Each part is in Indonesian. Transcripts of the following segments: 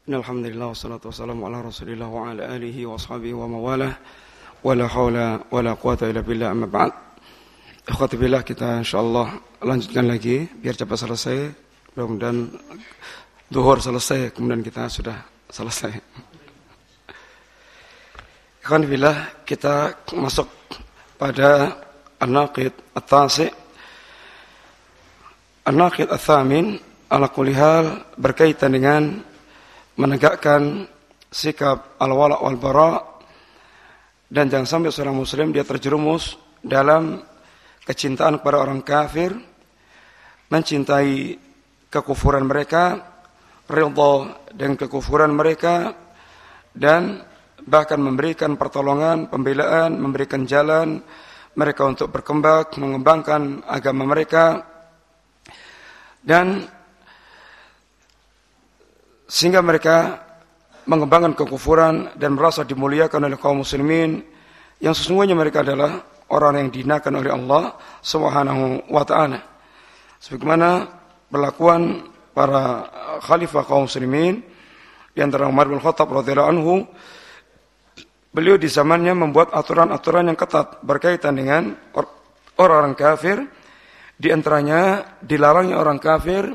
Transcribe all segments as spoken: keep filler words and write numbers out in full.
Alhamdulillah wassalatu wassalamu ala Rasulillah wa ala alihi wa ashabihi wa mawalah wa la haula wa la quwata illa billah amma ba'd. Ikhwati billah, kita insyaallah lanjutkan lagi biar cepat selesai. Mudah-mudahan zuhur selesai kemudian kita sudah selesai. Ikhwati billah, kita masuk pada An-Naqid At-Tasi'. An-Naqid Ats-Tsamin ala kulli hal berkaitan dengan menegakkan sikap al-wala' wal bara', dan jangan sampai seorang muslim dia terjerumus dalam kecintaan kepada orang kafir, mencintai kekufuran mereka, ridha dengan kekufuran mereka, dan bahkan memberikan pertolongan, pembelaan, memberikan jalan mereka untuk berkembang, mengembangkan agama mereka, dan sehingga mereka mengembangkan kekufuran dan merasa dimuliakan oleh kaum muslimin yang sesungguhnya mereka adalah orang yang dihinakan oleh Allah Subhanahu wa ta'ala. Sebagaimana perlakuan para khalifah kaum muslimin di antara Umar bin Khattab radhiyallahu anhu, beliau di zamannya membuat aturan-aturan yang ketat berkaitan dengan orang-orang kafir. Di antaranya dilarangnya orang kafir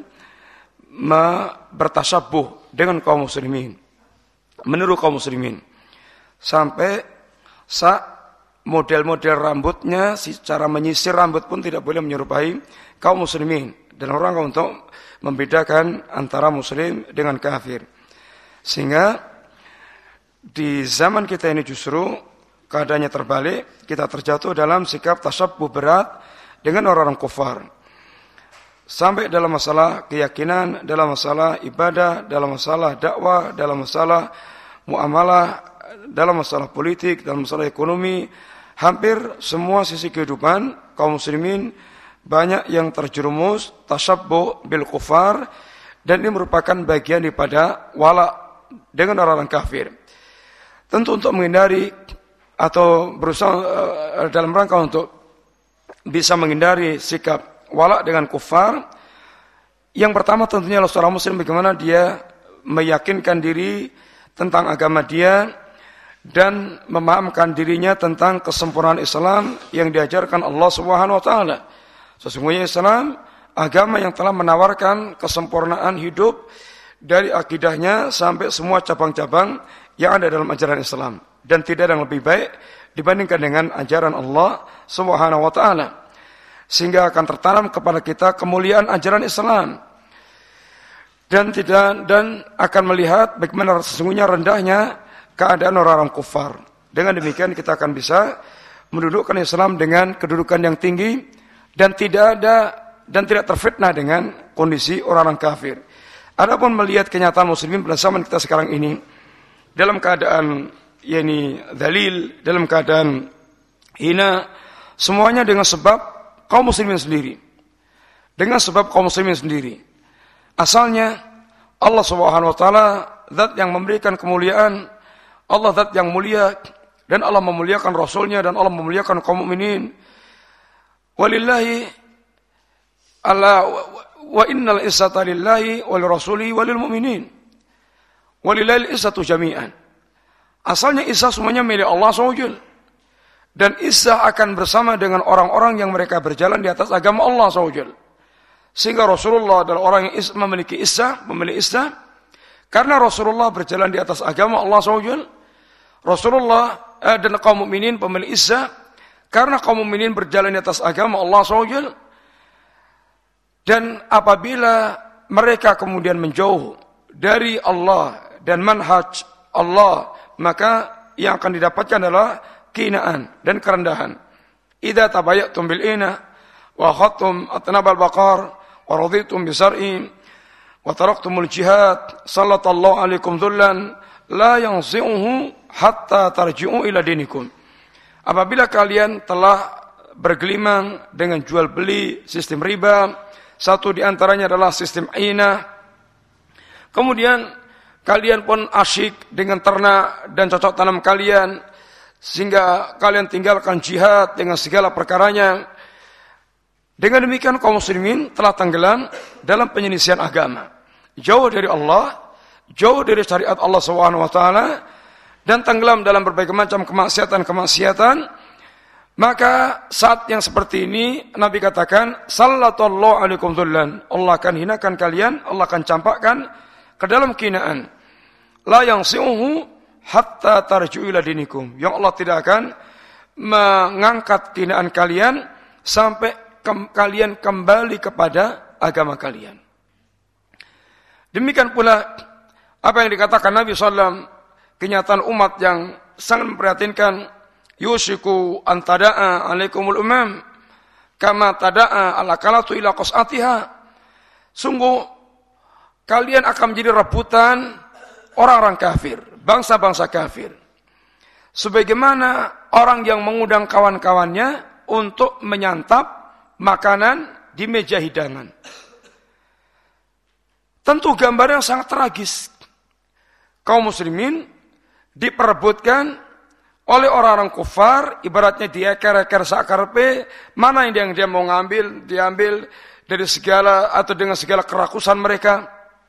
bertasyabuh dengan kaum muslimin, meniru kaum muslimin, sampai sa model-model rambutnya, secara menyisir rambut pun tidak boleh menyerupai kaum muslimin, dan orang untuk membedakan antara muslim dengan kafir. Sehingga di zaman kita ini justru keadaannya terbalik, kita terjatuh dalam sikap tasyabuh berat dengan orang-orang kufar. Sampai dalam masalah keyakinan, dalam masalah ibadah, dalam masalah dakwah, dalam masalah muamalah, dalam masalah politik, dalam masalah ekonomi, hampir semua sisi kehidupan kaum muslimin banyak yang terjerumus tasyabbuh bil kufar, dan ini merupakan bagian daripada wala dengan orang-orang kafir. Tentu untuk menghindari atau berusaha uh, dalam rangka untuk bisa menghindari sikap wala dengan kufar, yang pertama tentunya adalah seorang muslim bagaimana dia meyakinkan diri tentang agama dia dan memahamkan dirinya tentang kesempurnaan Islam yang diajarkan Allah Subhanahu wa taala. Sesungguhnya Islam agama yang telah menawarkan kesempurnaan hidup dari akidahnya sampai semua cabang-cabang yang ada dalam ajaran Islam, dan tidak ada yang lebih baik dibandingkan dengan ajaran Allah Subhanahu wa taala. Sehingga akan tertanam kepada kita kemuliaan ajaran Islam, dan tidak dan akan melihat bagaimana sesungguhnya rendahnya keadaan orang-orang kufar. Dengan demikian kita akan bisa mendudukkan Islam dengan kedudukan yang tinggi, dan tidak ada dan tidak terfitnah dengan kondisi orang-orang kafir. Adapun melihat kenyataan muslimin pada zaman kita sekarang ini dalam keadaan yakni dzalil, dalam keadaan hina, semuanya dengan sebab kaum muslimin sendiri. Dengan sebab kaum muslimin sendiri. Asalnya Allah Subhanahu wa taala zat yang memberikan kemuliaan, Allah zat yang mulia, dan Allah memuliakan Rasulnya, dan Allah memuliakan kaum mukminin. Walillahi ala wa innal izzata lillahi wal rasuli walil mu'minin. Walillahil izzatu jami'an. Asalnya izzah semuanya milik Allah subhanahu wa taala. Dan izzah akan bersama dengan orang-orang yang mereka berjalan di atas agama Allah subhanahu wa taala. Sehingga Rasulullah adalah orang yang memiliki izzah, memiliki izzah, karena Rasulullah berjalan di atas agama Allah subhanahu wa taala. Rasulullah eh, dan kaum mukminin pemilik izzah, karena kaum mukminin berjalan di atas agama Allah subhanahu wa taala. Dan apabila mereka kemudian menjauh dari Allah dan manhaj Allah, maka yang akan didapatkan adalah kinaan dan kerendahan. Idza tabayyatum bil ina wa khattum atnabal baqar wa raditum bisar'i wa taraktumul jihad sallallahu alaikum dhullan la yanzi'uhu hatta tarji'u ila dinikum. Apabila kalian telah bergelimang dengan jual beli sistem riba, satu di antaranya adalah sistem ina, kemudian kalian pun asyik dengan ternak dan cocok tanam kalian, sehingga kalian tinggalkan jihad dengan segala perkaranya. Dengan demikian kaum muslimin telah tenggelam dalam penyelisihan agama, jauh dari Allah jauh dari syariat Allah Subhanahu wa taala dan tenggelam dalam berbagai macam kemaksiatan-kemaksiatan, maka saat yang seperti ini Nabi katakan, sallallahu alaikum dzullan. Allah akan hinakan kalian, Allah akan campakkan ke dalam kehinaan. La yansi'uhu hatta tarji'u ila dinikum. Yang Allah tidak akan mengangkat kehinaan kalian sampai ke- kalian kembali kepada agama kalian. Demikian pula apa yang dikatakan Nabi sallallahu alaihi wasallam, kenyataan umat yang sangat memprihatinkan, yusiku antada'a alaikumul umam kama tada'a ala kalatu ila qas'atiha. Sungguh kalian akan menjadi rebutan orang-orang kafir, bangsa-bangsa kafir, sebagaimana orang yang mengundang kawan-kawannya untuk menyantap makanan di meja hidangan. Tentu gambar yang sangat tragis. Kaum muslimin diperebutkan oleh orang-orang kufar, ibaratnya dieker-eker sakarpe, mana yang dia mau ngambil, diambil dari segala atau dengan segala kerakusan mereka.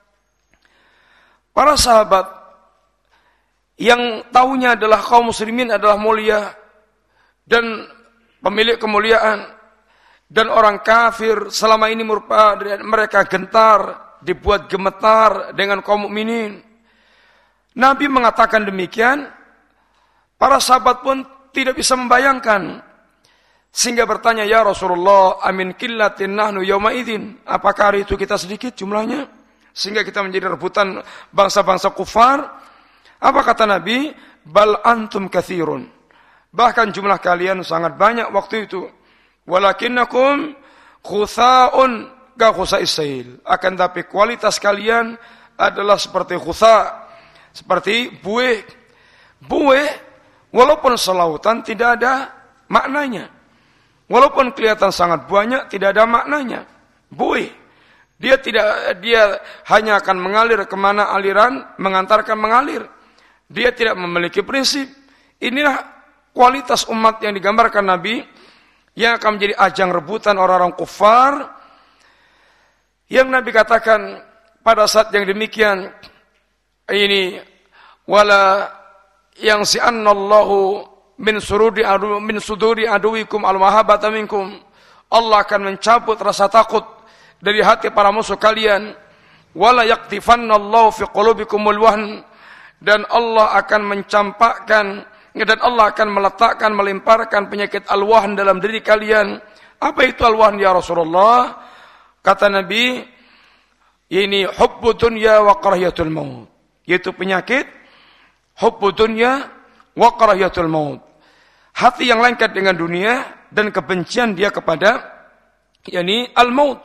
Para sahabat yang tahunya adalah kaum muslimin adalah mulia dan pemilik kemuliaan, dan orang kafir selama ini merupakan mereka gentar, dibuat gemetar dengan kaum mukminin. Nabi mengatakan demikian, para sahabat pun tidak bisa membayangkan, sehingga bertanya, ya Rasulullah, amin qillatin nahnu yawma idzin, apakah hari itu kita sedikit jumlahnya sehingga kita menjadi rebutan bangsa-bangsa kufar? Apa kata Nabi? Bal antum katsirun, bahkan jumlah kalian sangat banyak waktu itu. Walakinnakum khutsaun ka khutsa'is sail, akan tapi kualitas kalian adalah seperti khutsa, seperti buih. Buih walaupun selautan tidak ada maknanya. Walaupun kelihatan sangat banyak tidak ada maknanya. Buih. Dia tidak dia hanya akan mengalir kemana aliran mengantarkan mengalir. Dia tidak memiliki prinsip. Inilah kualitas umat yang digambarkan Nabi, yang akan menjadi ajang rebutan orang-orang kufar. Yang Nabi katakan pada saat yang demikian ini, wala yang si'annallahu min surudi adu min suduri aduwikum al-mahabbata minkum. Allah akan mencabut rasa takut dari hati para musuh kalian. Wala yaqtifannallahu fi qulubikumul wahn, dan Allah akan mencampakkan dan Allah akan meletakkan, melemparkan penyakit al-wahn dalam diri kalian. Apa itu al-wahn ya Rasulullah? Kata Nabi, ini hubbu dunya wa karahiyatul maut, yaitu penyakit hubbu dunya wa karahiyatul maut, hati yang lengket dengan dunia dan kebencian dia kepada yakni al-maut.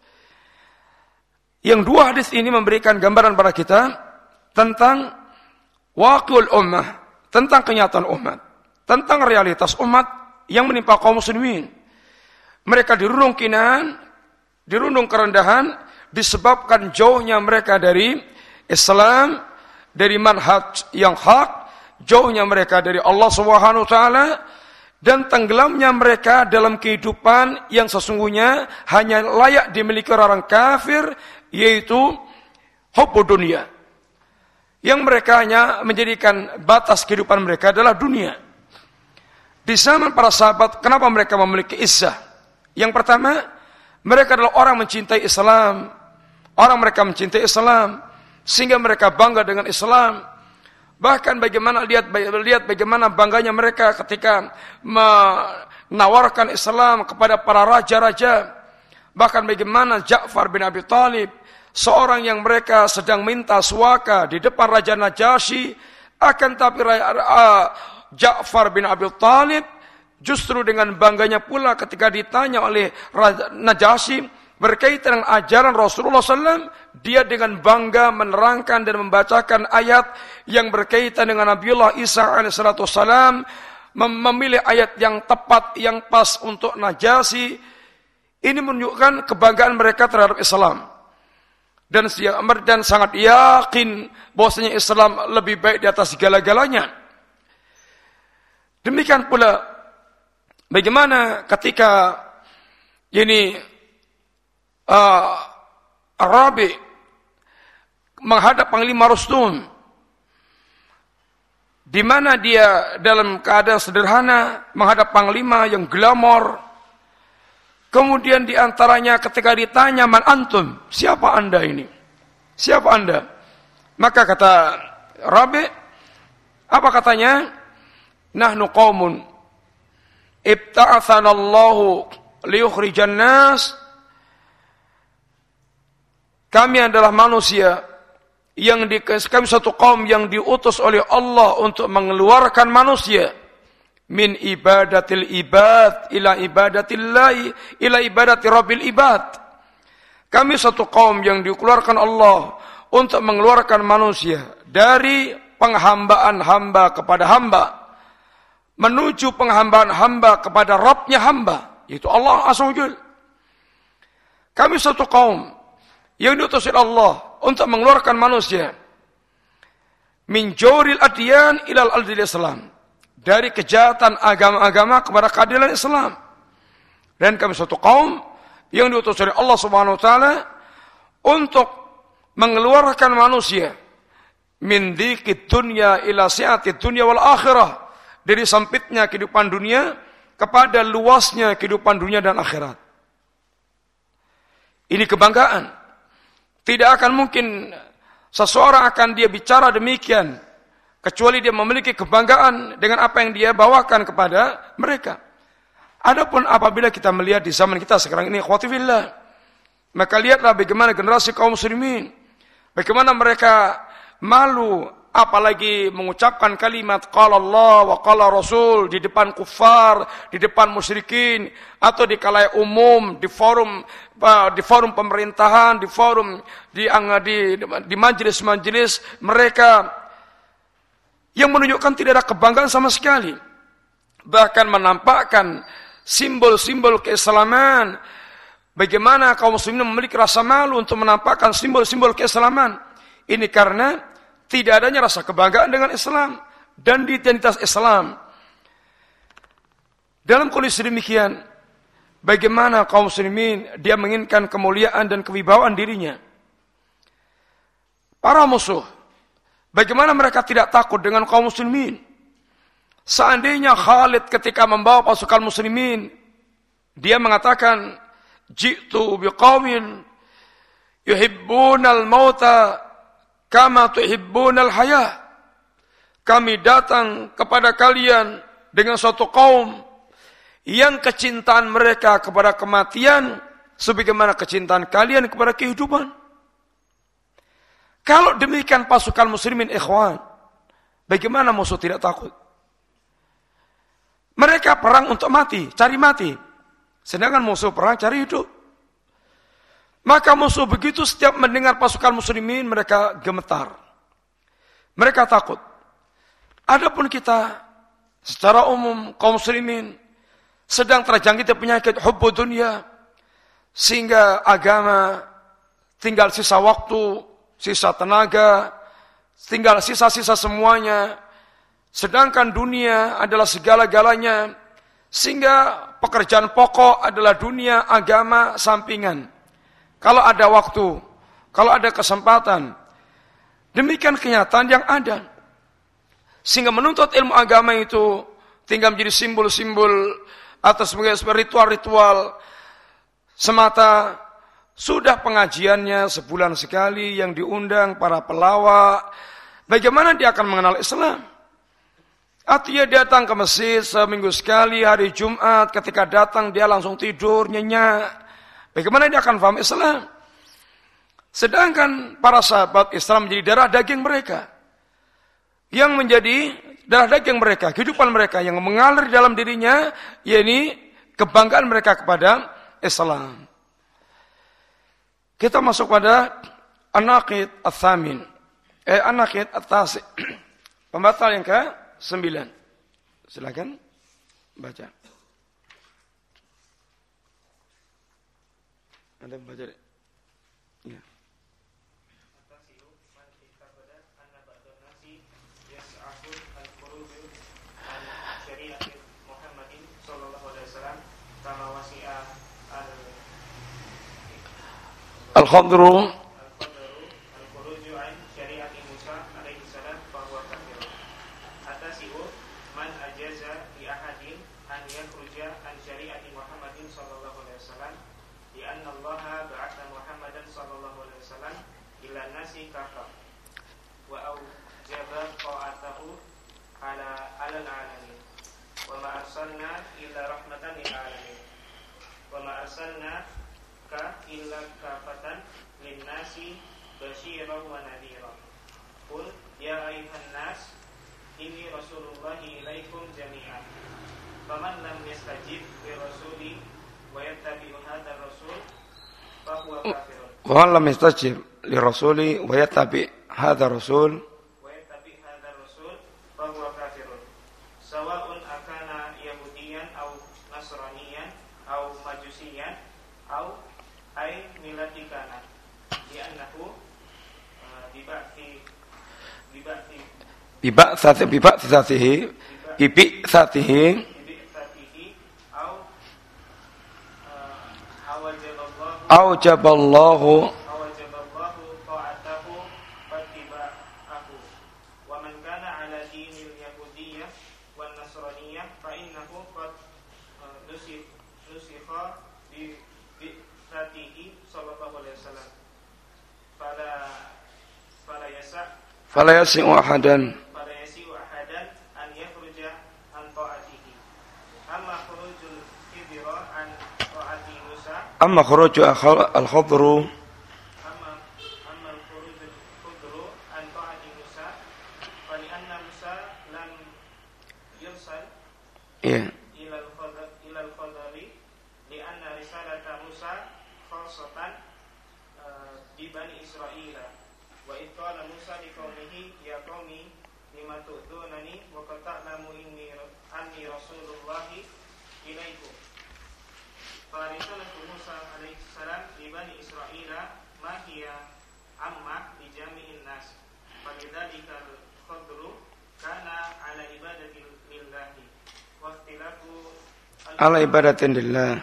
Yang dua hadis ini memberikan gambaran pada kita tentang waqi'ul ummah, tentang kenyataan umat, tentang realitas umat yang menimpa kaum muslimin. Mereka dirundung kinaan, dirundung kerendahan disebabkan jauhnya mereka dari Islam, dari manhaj yang hak, jauhnya mereka dari Allah Subhanahu wa taala, dan tenggelamnya mereka dalam kehidupan yang sesungguhnya hanya layak dimiliki orang kafir, yaitu hubbu dunia. Yang mereka hanya menjadikan batas kehidupan mereka adalah dunia. Di zaman para sahabat, kenapa mereka memiliki izzah? Yang pertama, mereka adalah orang mencintai Islam. Orang mereka mencintai Islam sehingga mereka bangga dengan Islam. Bahkan bagaimana lihat lihat bagaimana bangganya mereka ketika menawarkan Islam kepada para raja-raja. Bahkan bagaimana Ja'far bin Abi Thalib, seorang yang mereka sedang minta suaka di depan Raja Najasyi, akan tapi Ja'far bin Abi Thalib justru dengan bangganya pula ketika ditanya oleh Raja Najasyi berkaitan dengan ajaran Rasulullah sallallahu alaihi wasallam, dia dengan bangga menerangkan dan membacakan ayat yang berkaitan dengan Nabiullah Isa alaihi wasallam, memilih ayat yang tepat, yang pas untuk Najasyi. Ini menunjukkan kebanggaan mereka terhadap Islam. Dan, dan sangat yakin bahwasanya Islam lebih baik di atas segala-galanya. Demikian pula bagaimana ketika ini uh, Arabi menghadap Panglima Rustum, di mana dia dalam keadaan sederhana menghadap Panglima yang glamor. Kemudian di antaranya ketika ditanya, man antum, siapa anda ini? Siapa anda? Maka kata Rabi, apa katanya? Nahnu qaumun ibta'athana Allahu liyukhrijan nas. Kami adalah manusia yang di, kami satu kaum yang diutus oleh Allah untuk mengeluarkan manusia min ibadatil ibad ila ibadatillahi ila ibadati rabbil ibad. Kami satu kaum yang dikeluarkan Allah untuk mengeluarkan manusia dari penghambaan hamba kepada hamba menuju penghambaan hamba kepada Rabbnya hamba, yaitu Allah Azza wa Jalla. Kami satu kaum yang diutus oleh Allah untuk mengeluarkan manusia min jawril adyan ilal adil Islam, dari kejahatan agama-agama kepada keadilan Islam. Dan kami suatu kaum yang diutus oleh Allah Subhanahu wa taala untuk mengeluarkan manusia min dhiqid dunya ila si'atid dunya wal akhirah, dari sempitnya kehidupan dunia kepada luasnya kehidupan dunia dan akhirat. Ini kebanggaan. Tidak akan mungkin seseorang akan dia bicara demikian kecuali dia memiliki kebanggaan dengan apa yang dia bawakan kepada mereka. Adapun apabila kita melihat di zaman kita sekarang ini, ikhwati fillah, maka lihatlah bagaimana generasi kaum muslimin, bagaimana mereka malu apalagi mengucapkan kalimat qala Allah wa qala Rasul di depan kufar, di depan musyrikin, atau di kalayak umum, di forum di forum pemerintahan, di forum di di, di majelis-majelis mereka, yang menunjukkan tidak ada kebanggaan sama sekali. Bahkan menampakkan simbol-simbol keislaman. Bagaimana kaum muslimin memiliki rasa malu untuk menampakkan simbol-simbol keislaman. Ini karena tidak adanya rasa kebanggaan dengan Islam dan identitas Islam. Dalam kondisi demikian, bagaimana kaum muslimin dia menginginkan kemuliaan dan kewibawaan dirinya. Para musuh, bagaimana mereka tidak takut dengan kaum muslimin? Seandainya Khalid ketika membawa pasukan muslimin, dia mengatakan, ji'tu biqaumin yuhibbunal mauta kama tuhibbunal hayah. Kami datang kepada kalian dengan suatu kaum yang kecintaan mereka kepada kematian sebagaimana kecintaan kalian kepada kehidupan. Kalau demikian pasukan muslimin ikhwan, bagaimana musuh tidak takut? Mereka perang untuk mati, cari mati. Sedangkan musuh perang cari hidup. Maka musuh begitu setiap mendengar pasukan muslimin mereka gemetar. Mereka takut. Adapun kita secara umum kaum muslimin sedang terjangkit penyakit hubbu dunia, sehingga agama tinggal sisa waktu, sisa tenaga, tinggal sisa-sisa semuanya. Sedangkan dunia adalah segala-galanya, sehingga pekerjaan pokok adalah dunia, agama sampingan. Kalau ada waktu, kalau ada kesempatan, demikian kenyataan yang ada. Sehingga menuntut ilmu agama itu tinggal menjadi simbol-simbol atau sebagai ritual-ritual semata. Sudah pengajiannya sebulan sekali yang diundang para pelawak. Bagaimana dia akan mengenal Islam? Atau dia datang ke masjid seminggu sekali hari Jumat, ketika datang dia langsung tidur nyenyak. Bagaimana dia akan paham Islam? Sedangkan para sahabat Islam menjadi darah daging mereka. Yang menjadi darah daging mereka, kehidupan mereka yang mengalir dalam dirinya, yakni kebanggaan mereka kepada Islam. Kita masuk pada An-Naqid Ats-Tsamin. Eh An-Naqid Ats-Tsasi. Pembatal yang ke sembilan. Silakan baca. Anda baca deh. Ya. Al-Khadru ila nasi kafa wa aujaba ta'atahu ala alal alamin wa ma arsalna illa rahmatan lil alamin wa ma arsalna ka illa kafatan lin nasi basyiran wa nadhira qul ya ayyuhan nas inni rasulullahi ilaikum jami'an faman lam yastajib li rasuli wa yattabi' hadha rasul fa huwa kafirun wa lam yastajib li rasuli wa yattabi' hadha rasul wa yattabi' hadha rasul fa huwa kafirun sawa'un akana yahudiyan aw nasraniyan aw majusiyan aw ay milatikana li'annahu biba'thi biba'thi biba'tsati biba'tsatihi biba'tsatihi aujaballahu aujaballahu ta'atahu fattiba'ahu wa man kana ala dinil yahudiyyah wan nasraniyyah fa innahu qad nusikha bi bi'atihi sallallahu alaihi wasallam fala fala yasa fala yasi'u ahadan fala yasi'u ahadan an yakhruja an ta'atihi amma khurujul kibra an ta'ati Musa amma khuruju al-khadru amma amma al-khurujul khudru an ta'ati Musa fa li anna Musa lam yursal ya ila al-khadr ila al-khadri li anna risalata Musa khassatan bi bani Israil wa id qala Musa liqaumihi ya qaumi lima tu'dunani wa qad ta'lamu inni anni rasulullahi ilaikum fa risalatu Musa alaihi salam li bani Israil ma hiya amma li jami'in nas fa lidzalika al-khadru kana ala ibadati lillahi wa ikhtilafu ala ibadatin lillah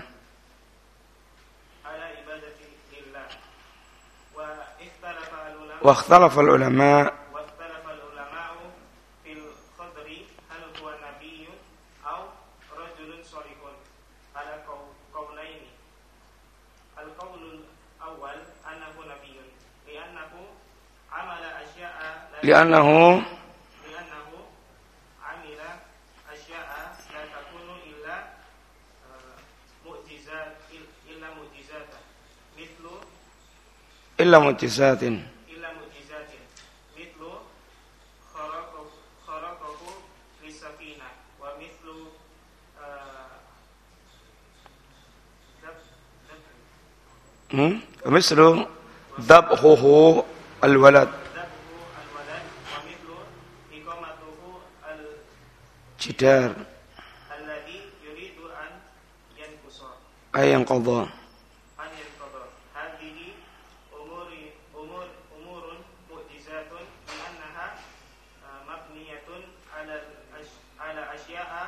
ala ibadati lillah wa ikhtalafa al-ulama wa ikhtalafa al-ulama wa ikhtalafa al-ulama'u fil khadri hal huwa nabiyyun aw rajulun shalihun ala qawlaini al-qawlul awwal annahu nabiyyun li'annahu amala asya'a la li'annahu li'annahu amila asya'a la takunu illa uh, mu'jizat illa mu'jizatan mithlu illa mu'jizatin illa mu'jizatin mithlu kharaqahu kharaqahu lisafina wa mithlu uh, dab dab hmm mislu dabhuhu al-walad dabhu al-walad wa mithlu iqamatuhu al jidar alladhi yuridu an yanqusa ayyan qadha an yanqadha hadhihi umuri umur umurun mu'jizatun li'annaha uh, mabniyatun ala al-ash- ala asya'a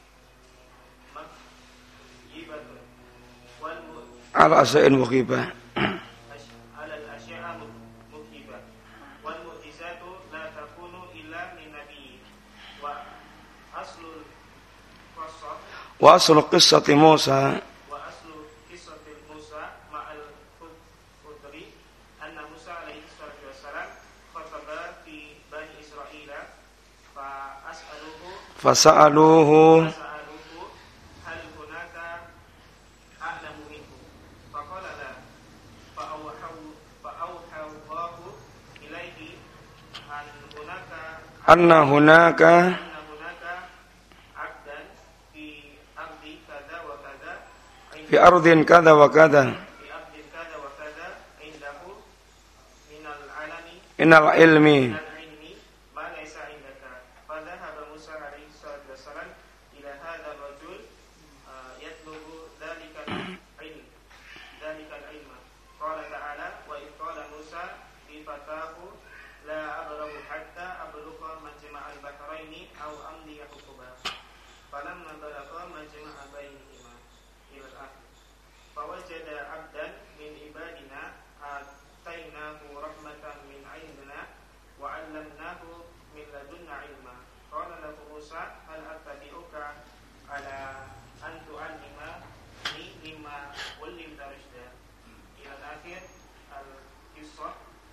maghibatun wal mu- ala asya'in mughibah ash- ala al-asya'a mughibah wal mu'jizatu la takunu illa min nabiyyin wa aslul qasas wa aslu qissati Musa wa aslu qissatil Musa ma'al khudri anna Musa alaihi salatu wassalam khataba fi bani Israila fa as'aluhu fasa'aluhu fas'aluhu hal hunaka a'lamu minhu fa qala la fa awhaw fa awha Allahu ilaihi an hunaka anna hunaka anna hunaka 'abdan fi ardi kadza wa kadza fi ardin kadha wa kadha fi abdin kada wa kada indahu minal alami minal ilmi minal ilmi ma laysa indaka fadhahaba Musa alaihi salatu wassalam ila hadha rajul uh, yatlubu dhalika ilm dhalika ilma qala ta'ala wa id qala Musa li fatahu la abrahu hatta ablugha majma'al bahraini aw amdi hukuba falamma balagha majma'a bainihima ila al-akhir فوجد عبدا من عبادنا آتيناه رحمة من عندنا وعلمناه من لدنا علما قال له موسى هل أتبعك على أن تعلمني مما علمت رشدا إلى الآخر القصة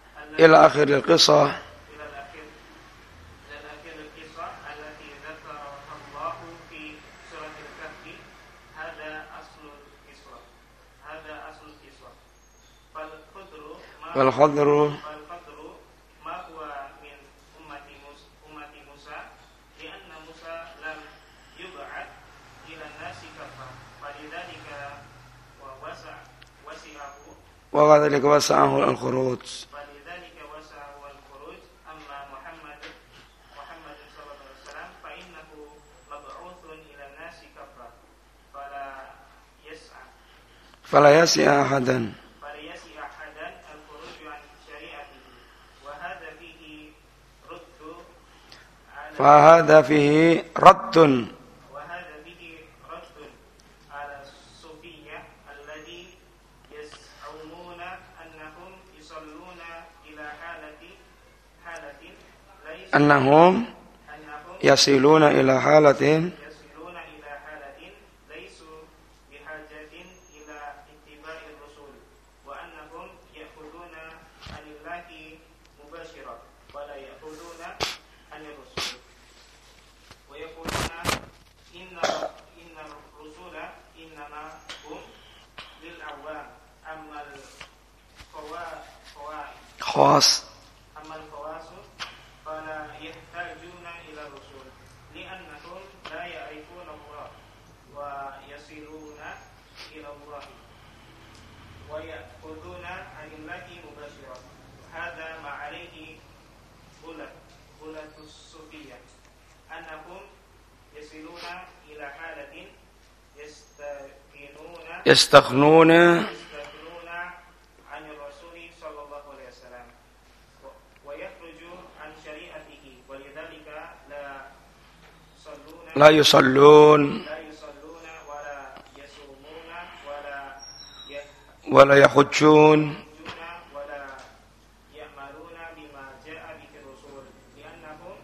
ila akhiril qissah ila akhir ila akhiril qissah allati dzakaraha Allah fi suratil kahfi hada aslul qissah hada aslul qissah fal khudru ma wal khadru fal khudru ma huwa min ummati Musa ummati Musa lianna Musa lam yub'at ila nasi kafa falidzalika wa wasa wasi'ahu wa kadzalika wasa'ahu al-khuruj فلذلك وسعه الخروج أما محمد محمد صلى الله عليه وسلم فإنه مبعوث إلى الناس كفة فلا يسعى fala yasi'a ahadan فلا يسعى أحدا الخروج عن شريعته وهذا فيه رد على fa hadha fihi raddun وهذا فيه رد على الصوفية الذي يزعمون أنهم يصلون إلى حالة حالة ليس annahum أنهم yasiluna ila halatin يصلون إلى حالة ليسوا بحاجة إلى اتباع الرسول وأنهم يأخذون عن الله مباشرة ولا يأخذون عن الرسول ويقولون إن إن الرسول إنما هم للعوام أما الخوارج khas أما الخواص فلا يحتاجون إلى الرسول لأنهم لا يعرفون الله ويصلون إلى الله ويأخذون عن الله مباشرة هذا ما عليه غلة غلة الصوفية أنهم يصلون إلى حالة يستغنون yastakhnuna يستغنون عن الرسول صلى الله عليه وسلم ويخرج عن شريعته ولذلك لا يصلون la yusallun لا يصلون ولا يصومون ولا wala yahujjun يحجون ولا يعملون بما جاء به الرسول لأنهم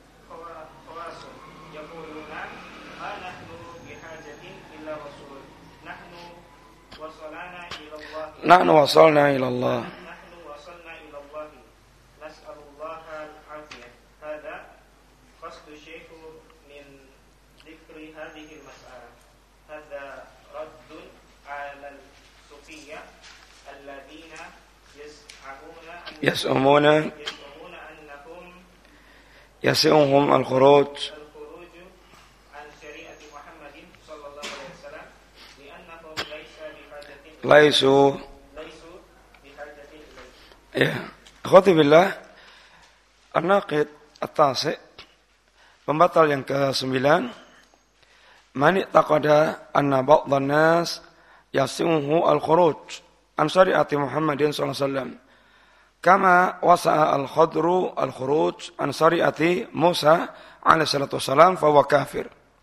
خواص يقولون ما نحن بحاجة إلا الرسول نحن وصلنا إلى الله nahnu wasalna ila Allah نحن وصلنا إلى الله نسأل الله العافية هذا قصد الشيخ من ذكر هذه المسألة هذا رد على الصوفية الذين يزعمون أن yas'umuna يزعمون أنهم yasi'uhum al-khuruj الخروج عن شريعة محمد صلى الله عليه وسلم لأنهم ليس بحاجة laisu ليسوا بحاجة إليه ya akhwati billah an-naqid at-tasi' pembatal yang ke-sembilan man taqada anna ba'dhan nas yasi'uhu al-khuruj an syari'ati Muhammadin sallallahu alaihi wasallam kama wasa'a al-khadru al-khuruj an syari'ati Musa alaihi salatu wasalam fa huwa kafir.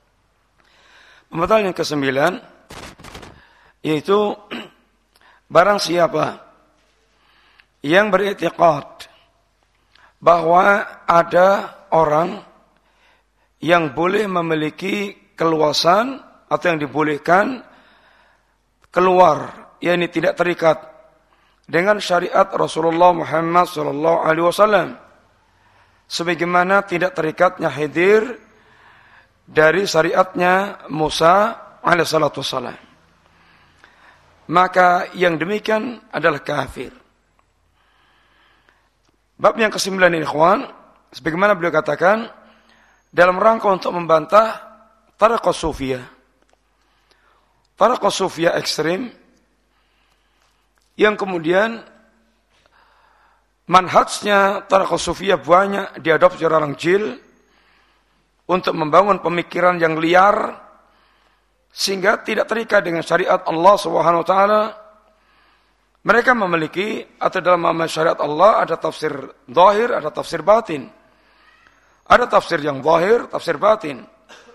Pembatal yang kesembilan yaitu barang siapa yang beriktikad bahwa ada orang yang boleh memiliki keluasan atau yang dibolehkan keluar, yakni tidak terikat dengan syariat Rasulullah Muhammad sallallahu alaihi wasallam, sebagaimana tidak terikatnya Khidir dari syariatnya Musa alaihi salatu wasallam, maka yang demikian adalah kafir. Bab yang kesembilan ini, ikhwan, sebagaimana beliau katakan dalam rangka untuk membantah tariqah sufiyah. Tariqah sufiyah ekstrim yang kemudian manhajnya tariqah sufiyah banyak diadopsi oleh orang jil untuk membangun pemikiran yang liar sehingga tidak terikat dengan syariat Allah Subhanahu wa taala. Mereka memiliki atau dalam memahami syariat Allah ada tafsir zahir, ada tafsir batin. Ada tafsir yang zahir, tafsir batin.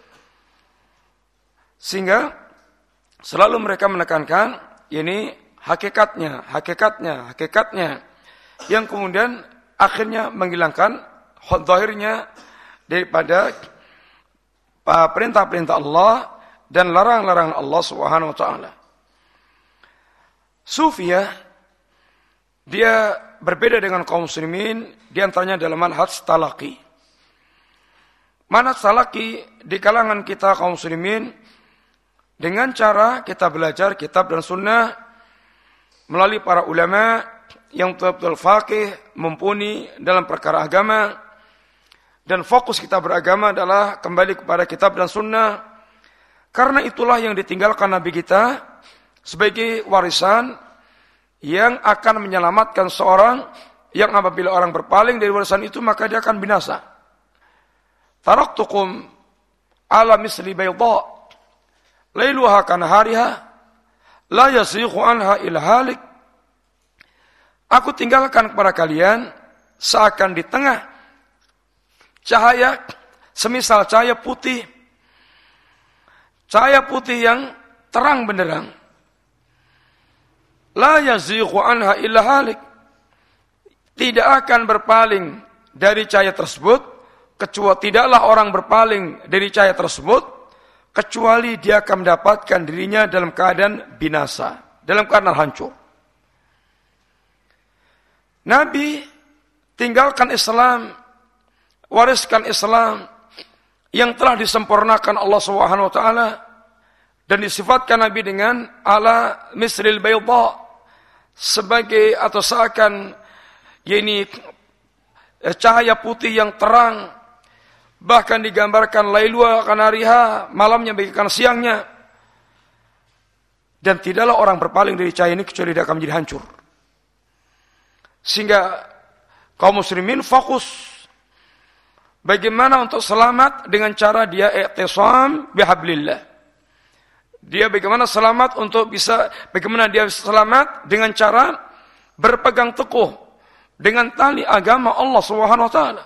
Sehingga selalu mereka menekankan ini hakikatnya, hakikatnya, hakikatnya. Yang kemudian akhirnya menghilangkan zahirnya daripada perintah-perintah Allah dan larang-larangan Allah Subhanahu wa taala. Sufiyah dia berbeda dengan kaum muslimin, diantaranya dalam manhaj talaqi. Manhaj talaqi di kalangan kita kaum muslimin, dengan cara kita belajar kitab dan sunnah, melalui para ulama yang betul-betul faqih, mumpuni dalam perkara agama, dan fokus kita beragama adalah kembali kepada kitab dan sunnah, karena itulah yang ditinggalkan Nabi kita sebagai warisan yang akan menyelamatkan seorang yang apabila orang berpaling dari warisan itu maka dia akan binasa. Taraktukum ala misli bayda lailuha kanahariha la yasighu anha ila halik. Aku tinggalkan kepada kalian seakan di tengah cahaya semisal cahaya putih, cahaya putih yang terang benderang. La yazighu anha illa halik. Tidak akan berpaling dari cahaya tersebut, kecuali tidaklah orang berpaling dari cahaya tersebut, kecuali dia akan mendapatkan dirinya dalam keadaan binasa, dalam keadaan hancur. Nabi tinggalkan Islam, wariskan Islam yang telah disempurnakan Allah Subhanahu wa taala, dan disifatkan Nabi dengan ala misril bayda, sebagai atau seakan yakni cahaya putih yang terang, bahkan digambarkan lailua kanariha, malamnya bagaikan siangnya, dan tidaklah orang berpaling dari cahaya ini kecuali dia akan menjadi hancur. Sehingga kaum muslimin fokus bagaimana untuk selamat dengan cara dia i'tisam bihablillah. Dia bagaimana selamat untuk bisa, bagaimana dia selamat dengan cara berpegang teguh dengan tali agama Allah Subhanahu wa taala.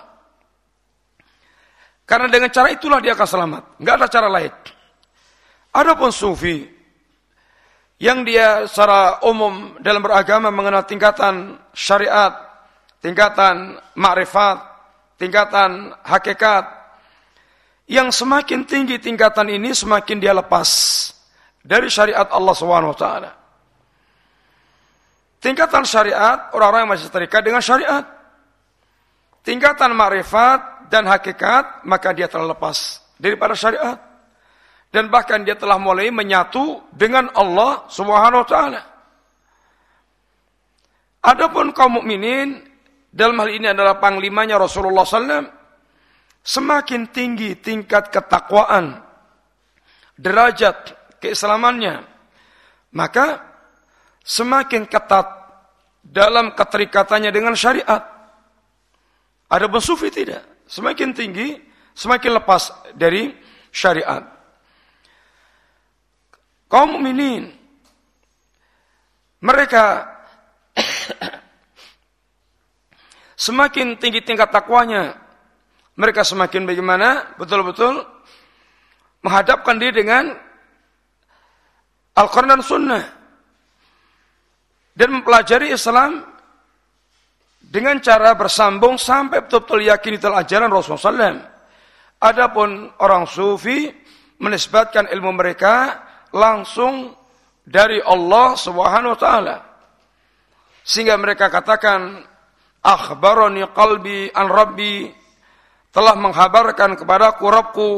Karena dengan cara itulah dia akan selamat, enggak ada cara lain. Adapun sufi yang dia secara umum dalam beragama mengenal tingkatan syariat, tingkatan ma'rifat, tingkatan hakikat, yang semakin tinggi tingkatan ini semakin dia lepas dari syariat Allah subhanahu wa taala. Tingkatan syariat, orang-orang yang masih terikat dengan syariat. Tingkatan ma'rifat dan hakikat, maka dia telah lepas daripada syariat. Dan bahkan dia telah mulai menyatu dengan Allah subhanahu wa ta'ala. Adapun kaum mukminin, dalam hal ini adalah panglimanya Rasulullah sallallahu alaihi wasallam, semakin tinggi tingkat ketakwaan, derajat keislamannya, maka semakin ketat dalam keterikatannya dengan syariat. Adapun sufi tidak, semakin tinggi, semakin lepas dari syariat. Kaum mukminin, mereka semakin tinggi tingkat takwanya, mereka semakin bagaimana betul-betul menghadapkan diri dengan Al-Quran dan Sunnah, dan mempelajari Islam dengan cara bersambung sampai betul-betul yakin itu ajaran Rasulullah sallallahu alaihi wasallam. Adapun orang sufi menisbatkan ilmu mereka langsung dari Allah subhanahu wa ta'ala, sehingga mereka katakan akhbarani qalbi an rabbi, telah menghabarkan kepadaku Rabbku,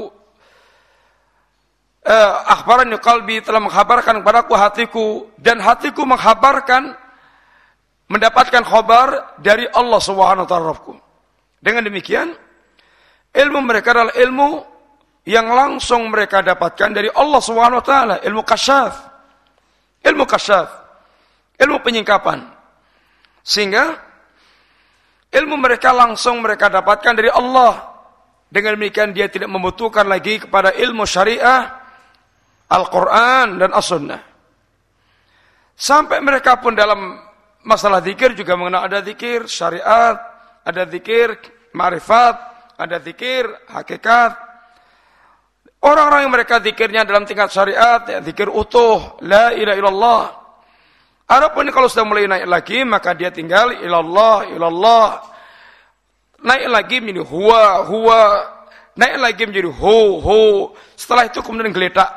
eh, akhbarani qalbi, telah menghabarkan kepadaku hatiku, dan hatiku menghabarkan, mendapatkan khabar dari Allah subhanahu wa ta'ala Rabbku. Dengan demikian, ilmu mereka adalah ilmu yang langsung mereka dapatkan dari Allah subhanahu wa ta'ala, ilmu kasyaf, ilmu kasyaf, ilmu penyingkapan. Sehingga ilmu mereka langsung mereka dapatkan dari Allah. Dengan demikian dia tidak membutuhkan lagi kepada ilmu syariah, Al-Quran dan As-Sunnah. Sampai mereka pun dalam masalah zikir juga mengenal ada zikir syariat, ada zikir ma'rifat, ada zikir hakikat. Orang-orang yang mereka zikirnya dalam tingkat syariat, ya, zikir utuh, la ilaha illallah. Adapun kalau sudah mulai naik lagi, maka dia tinggal ilallah, ilallah. Naik lagi menjadi huwa, huwa. Naik lagi menjadi ho, ho. Setelah itu kemudian geletak.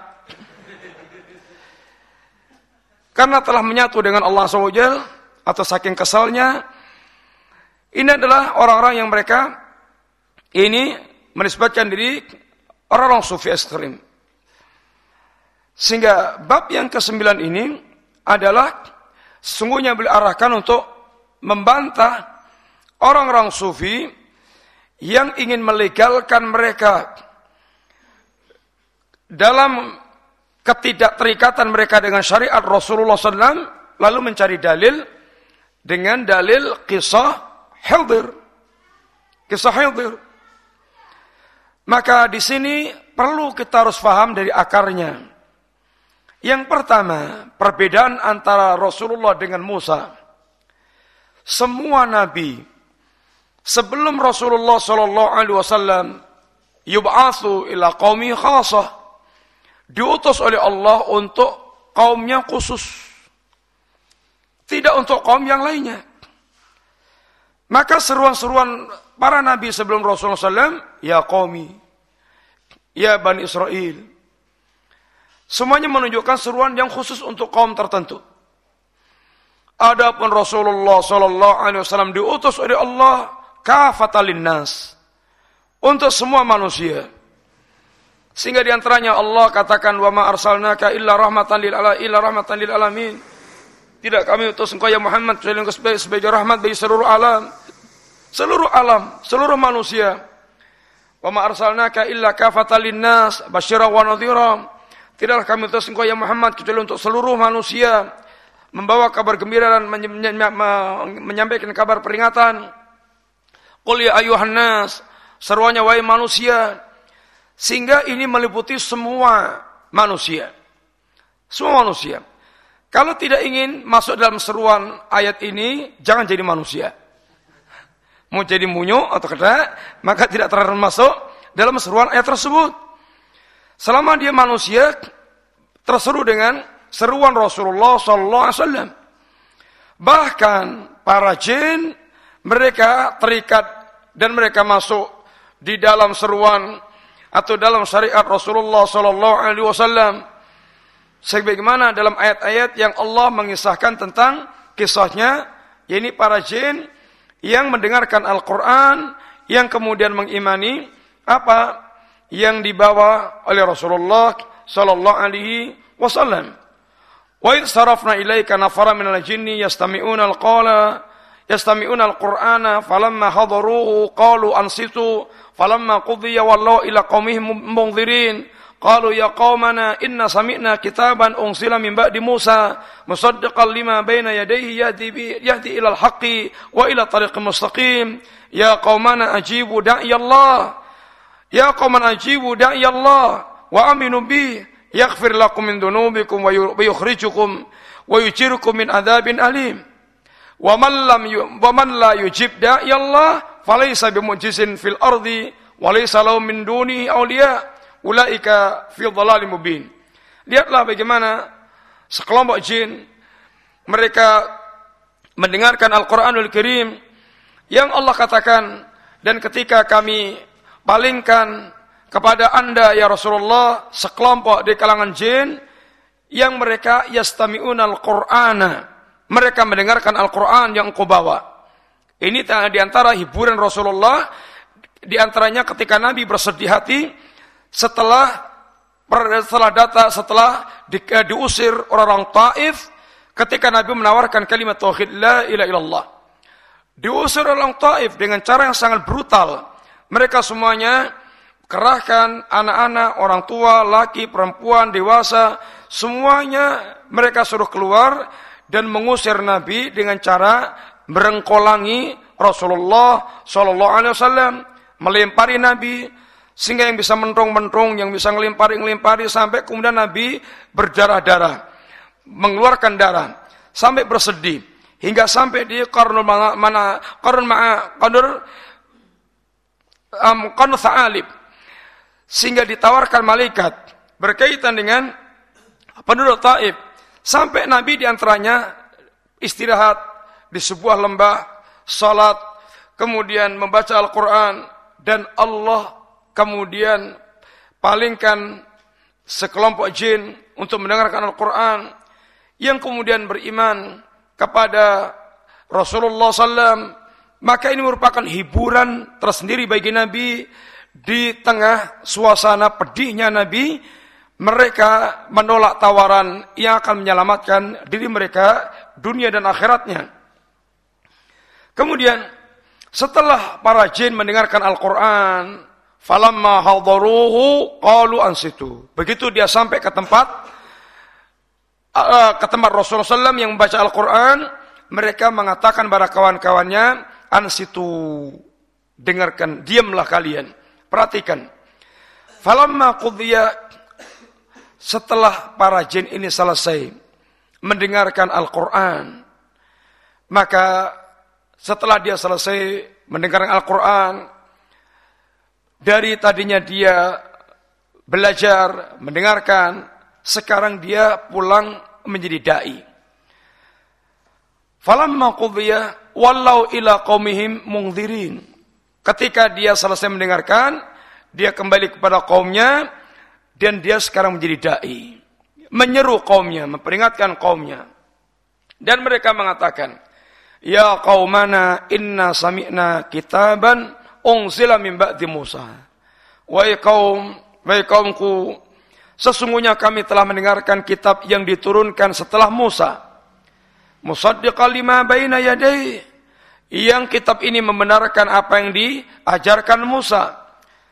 Karena telah menyatu dengan Allah subhanahu wa taala, atau saking kesalnya, Ini adalah orang-orang yang mereka ini menisbatkan diri orang-orang sufi ekstrim. Sehingga bab yang kesembilan ini adalah sesungguhnya beliau arahkan untuk membantah orang-orang sufi yang ingin melegalkan mereka dalam ketidakterikatan mereka dengan syariat Rasulullah sallallahu alaihi wasallam, lalu mencari dalil dengan dalil kisah Khidir. Kisah Khidir. Maka di sini perlu kita harus paham dari akarnya. Yang pertama, perbedaan antara Rasulullah dengan Musa. Semua nabi sebelum Rasulullah sallallahu alaihi wasallam yub'atsu ila qaumi khassah, diutus oleh Allah untuk kaumnya khusus, tidak untuk kaum yang lainnya. Maka seruan-seruan para nabi sebelum Rasulullah sallallahu alaihi wasallam, ya qaumi, ya Bani Israel, semuanya menunjukkan seruan yang khusus untuk kaum tertentu. Adapun Rasulullah sallallahu alaihi wasallam diutus oleh Allah kafatan linnas, untuk semua manusia. Sehingga diantaranya Allah katakan, wa ma arsalnaka illa rahmatan lil alamin, illa rahmatan lil alamin. Tidak kami utus engkau ya Muhammad kecuali sebagai, sebagai rahmat bagi seluruh alam, seluruh alam, seluruh manusia. Wa ma arsalnaka illa kafatan linnas basyira wa nadhira. Tidaklah kami utus engkau ya Muhammad kecuali untuk seluruh manusia, membawa kabar gembira dan menyampaikan kabar peringatan. Qul ya ayyuhan nas, seruannya wahai manusia. Sehingga ini meliputi semua manusia. Semua manusia. Kalau tidak ingin masuk dalam seruan ayat ini, jangan jadi manusia. Mau jadi munyo atau keda, maka tidak termasuk dalam seruan ayat tersebut. Selama dia manusia, terseru dengan seruan Rasulullah sallallahu alaihi wasallam. Bahkan para jin, mereka terikat dan mereka masuk di dalam seruan atau dalam syariat Rasulullah sallallahu alaihi wasallam. Sebagaimana dalam ayat-ayat yang Allah mengisahkan tentang kisahnya, yakni para jin yang mendengarkan Al-Qur'an, yang kemudian mengimani apa yang dibawa oleh Rasulullah sallallahu alaihi wasallam. Wa id sarafna ilaika nafara minal jinni yastami'una al-qala yastami'una al-Qur'ana falamma hadaruhu qalu ansitu falamma qudiya wallahu ila qaumihim munzirin qalu ya qaumana inna sami'na kitaban unsila min ba'di Musa musaddiqan lima baina yadayhi yahdi bi yahdi ila al-haqqi wa ila tariqin mustaqim ya qaumana ajibu da'iyallah ya qaumana ajibu da'iyallah wa aminu bi yaghfir lakum min dunubikum wa yukhrijukum wa yujirukum min adzabin alim wa man lam wa man la yujib da'iyallah falaysa bimu'jizin fil ardi wa laysa lahu min dunihi awliya ulaika fi dhalalin mubin. Lihatlah bagaimana sekelompok jin mereka mendengarkan Al-Qur'anul Karim yang Allah katakan, dan ketika kami palingkan kepada anda ya Rasulullah sekelompok di kalangan jin yang mereka yastami'unal Qur'ana, mereka mendengarkan Al-Qur'an yang engkau bawa. Ini di antara hiburan Rasulullah, di antaranya ketika Nabi bersedih hati setelah setelah data setelah di, diusir orang-orang Taif, ketika Nabi menawarkan kalimat tauhid la ilaha illallah. Diusir orang Taif dengan cara yang sangat brutal. Mereka semuanya kerahkan anak-anak, orang tua, laki, perempuan, dewasa, semuanya mereka suruh keluar dan mengusir Nabi dengan cara merengkolangi Rasulullah sallallahu alaihi wasallam, melempari Nabi sehingga yang bisa mentrong-mentrong, yang bisa ngelempari-ngelempari sampai kemudian Nabi berdarah-darah, mengeluarkan darah, sampai bersedih hingga sampai di qarnul mana mana qarn ma'a qadur um, qarn tha'alib, sehingga ditawarkan malaikat berkaitan dengan penduduk Taif, sampai Nabi diantaranya istirahat di sebuah lembah, salat, kemudian membaca Al-Quran, dan Allah kemudian palingkan sekelompok jin untuk mendengarkan Al-Quran yang kemudian beriman kepada Rasulullah sallallahu alaihi wasallam, Maka ini merupakan hiburan tersendiri bagi Nabi. Di tengah suasana pedihnya Nabi, mereka menolak tawaran yang akan menyelamatkan diri mereka dunia dan akhiratnya. Kemudian setelah para jin mendengarkan Al-Quran, falamma hadaruhu qalu ansitu. Begitu dia sampai ke tempat uh, ke tempat Rasulullah shallallahu alaihi wasallam yang membaca Al-Quran, mereka mengatakan pada kawan-kawannya, ansitu, dengarkan, diamlah kalian, perhatikan. Falamma qudiya, setelah para jin ini selesai mendengarkan Al-Quran, maka setelah dia selesai mendengarkan Al-Quran, dari tadinya dia belajar, mendengarkan, sekarang dia pulang menjadi da'i. Falamma qudiya wallau ila qaumihim mungdzirin. Ketika dia selesai mendengarkan, dia kembali kepada kaumnya, dan dia sekarang menjadi da'i, menyeru kaumnya, memperingatkan kaumnya. Dan mereka mengatakan, ya qaumana inna sami'na kitaban unzila min ba'di Musa. Wahai kaum, wahai kaumku, sesungguhnya kami telah mendengarkan kitab yang diturunkan setelah Musa. Musaddiqan lima baina yadayhi, yang kitab ini membenarkan apa yang diajarkan Musa.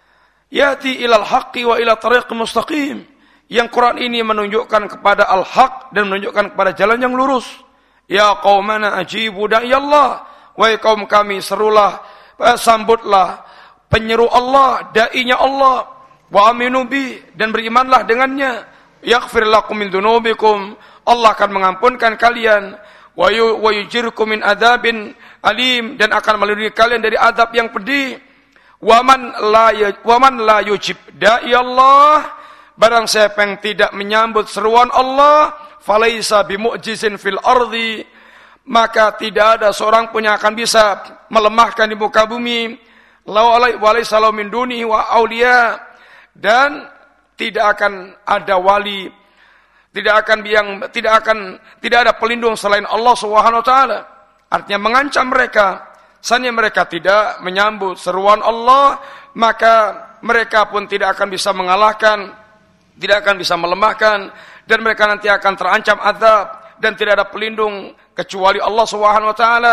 Yati ilal haqqi wa ila tariq mustaqim, yang Quran ini menunjukkan kepada al-haq dan menunjukkan kepada jalan yang lurus. Ya qaumana ajibu da'iyallah, wahai kaum kami, serulah, sambutlah penyeru Allah, da'inya Allah, wa aminu bi, dan berimanlah dengannya. Yaghfir lakum min dunubikum, Allah akan mengampunkan kalian, wa yujirkum min adzabin alim, dan akan melindungi kalian dari adab yang pedih. Wa man la wa man la yujib da'i Allah, barang siapa yang tidak menyambut seruan Allah, falaisa bimu'jizin fil ardi, maka tidak ada seorang pun yang akan bisa melemahkan di muka bumi. Law alaysa law min dunihi wa auliya, dan tidak akan ada wali, tidak akan yang tidak akan tidak ada pelindung selain Allah Subhanahu wa taala. Artinya mengancam mereka, seandainya mereka tidak menyambut seruan Allah, maka mereka pun tidak akan bisa mengalahkan, tidak akan bisa melemahkan, dan mereka nanti akan terancam azab, dan tidak ada pelindung kecuali Allah Subhanahu wa taala.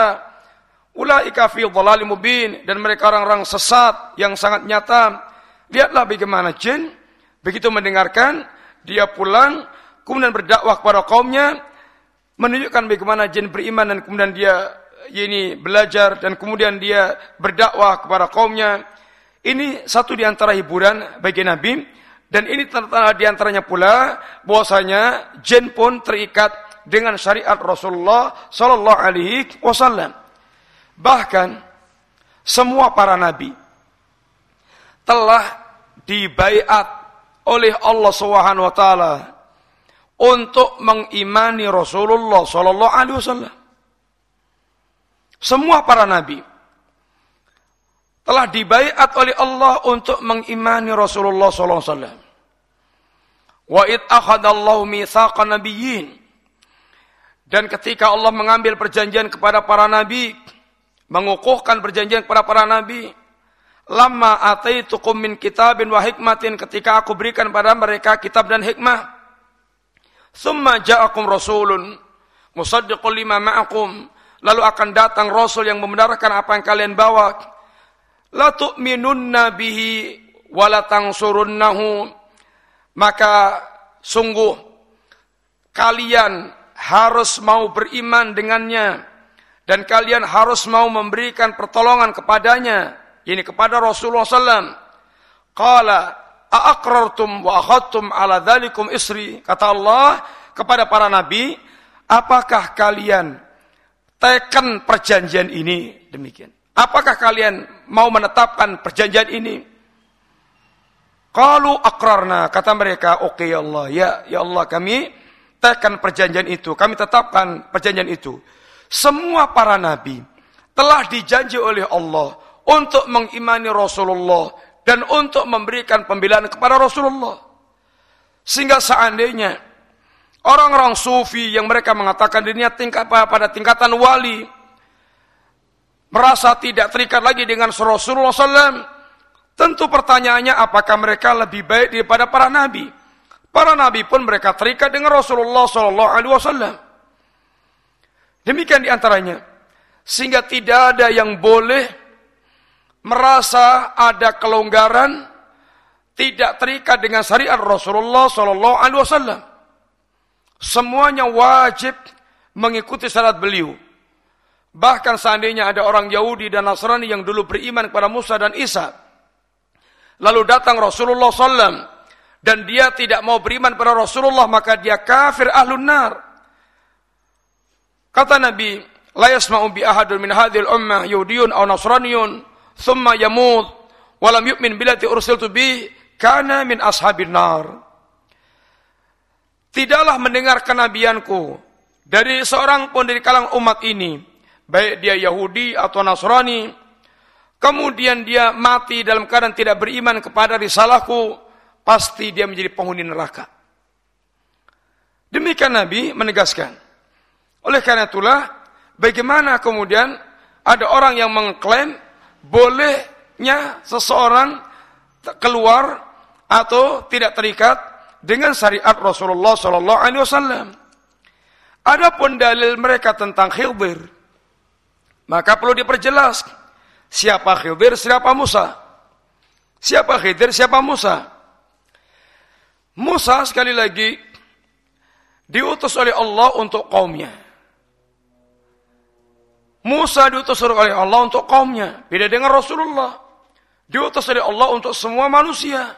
Ulaika fi dhalalin mubin, dan mereka orang-orang sesat yang sangat nyata. Lihatlah bagaimana jin begitu mendengarkan, dia pulang kemudian berdakwah kepada kaumnya, menunjukkan bagaimana jin beriman, dan kemudian dia ini belajar, dan kemudian dia berdakwah kepada kaumnya. Ini satu di antara hiburan bagi Nabi, dan ini tanda di antaranya pula bahwasanya jin pun terikat dengan syariat Rasulullah sallallahu alaihi wasallam. Bahkan semua para nabi telah dibaiat oleh Allah Subhanahu wa taala untuk mengimani Rasulullah sallallahu alaihi wasallam. Semua para nabi telah dibaiat oleh Allah untuk mengimani Rasulullah sallallahu alaihi wasallam. Wa id akhadallahu mitsaqan nabiyyin, dan ketika Allah mengambil perjanjian kepada para nabi, mengukuhkan perjanjian kepada para nabi, lamma ataitukum min kitabin wa hikmatin, ketika aku berikan pada mereka kitab dan hikmah, summa ja'akum rasulun musaddiqul lima ma'akum, lalu akan datang rasul yang membenarkan apa yang kalian bawa, la tu'minunna bihi wa la tansurunnahu, maka sungguh kalian harus mau beriman dengannya, dan kalian harus mau memberikan pertolongan kepadanya, ini kepada Rasulullah sallallahu alaihi wasallam. Qala a'aqrartum wa akhadtum ala dzalikum isri, kata Allah kepada para nabi, apakah kalian tekan perjanjian ini? Demikian, apakah kalian mau menetapkan perjanjian ini? Qalu aqrarna, kata mereka, oke okay, ya Allah, ya ya Allah, kami tekan perjanjian itu, kami tetapkan perjanjian itu. Semua para nabi telah dijanji oleh Allah untuk mengimani Rasulullah dan untuk memberikan pembelaan kepada Rasulullah. Sehingga seandainya orang-orang sufi yang mereka mengatakan dirinya tingkat pada tingkatan wali, merasa tidak terikat lagi dengan Rasulullah sallallahu alaihi wasallam, tentu pertanyaannya apakah mereka lebih baik daripada para nabi? Para nabi pun mereka terikat dengan Rasulullah sallallahu alaihi wasallam. Demikian diantaranya, sehingga tidak ada yang boleh merasa ada kelonggaran, tidak terikat dengan syariat Rasulullah sallallahu alaihi wasallam. Semuanya wajib mengikuti syariat beliau. Bahkan seandainya ada orang Yahudi dan Nasrani yang dulu beriman kepada Musa dan Isa, lalu datang Rasulullah sallallahu alaihi wasallam dan dia tidak mau beriman pada Rasulullah, maka dia kafir ahlun nar. Kata Nabi, la yasma'u bi ahadun min hadhil ummah yahudiyyun aw nasraniyyun thumma yamut wa lam yu'min billati ursiltu bi kana min ashabin nar. Tidaklah mendengar kenabianku dari seorang pun dari kalangan umat ini, baik dia Yahudi atau Nasrani, kemudian dia mati dalam keadaan tidak beriman kepada risalahku, pasti dia menjadi penghuni neraka. Demikian Nabi menegaskan. Oleh karena itulah, bagaimana kemudian ada orang yang mengklaim bolehnya seseorang keluar atau tidak terikat dengan syariat Rasulullah sallallahu alaihi wasallam. Adapun dalil mereka tentang Khidir, maka perlu diperjelas siapa Khidir, siapa Musa. Siapa Khidir, siapa Musa? Musa sekali lagi diutus oleh Allah untuk kaumnya. Musa diutus oleh Allah untuk kaumnya. Beda dengan Rasulullah. Diutus oleh Allah untuk semua manusia.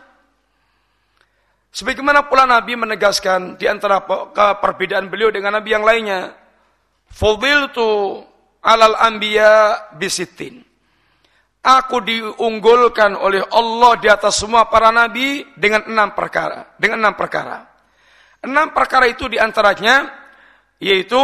Sebagaimana pula Nabi menegaskan di antara perbedaan beliau dengan Nabi yang lainnya. Fudiltu alal anbiya bisitin. Aku diunggulkan oleh Allah di atas semua para nabi dengan enam perkara. Dengan enam perkara. Enam perkara itu diantaranya yaitu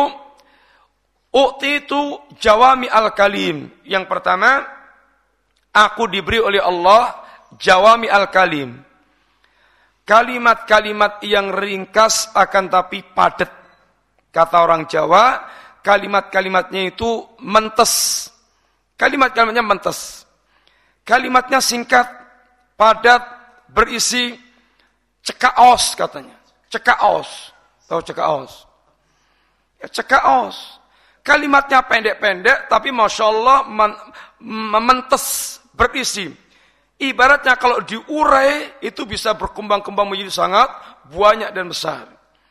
u'titu jawami al-kalim. Yang pertama, aku diberi oleh Allah jawami al-kalim. Kalimat-kalimat yang ringkas akan tapi padat. Kata orang Jawa, kalimat-kalimatnya itu mentes. Kalimat-kalimatnya mentes. Kalimatnya singkat, padat, berisi cekaos katanya. Cekaos. Tahu cekaos? Ya, cekaos. Kalimatnya pendek-pendek, tapi Masya Allah mementes, berisi. Ibaratnya kalau diurai, itu bisa berkembang-kembang menjadi sangat banyak dan besar.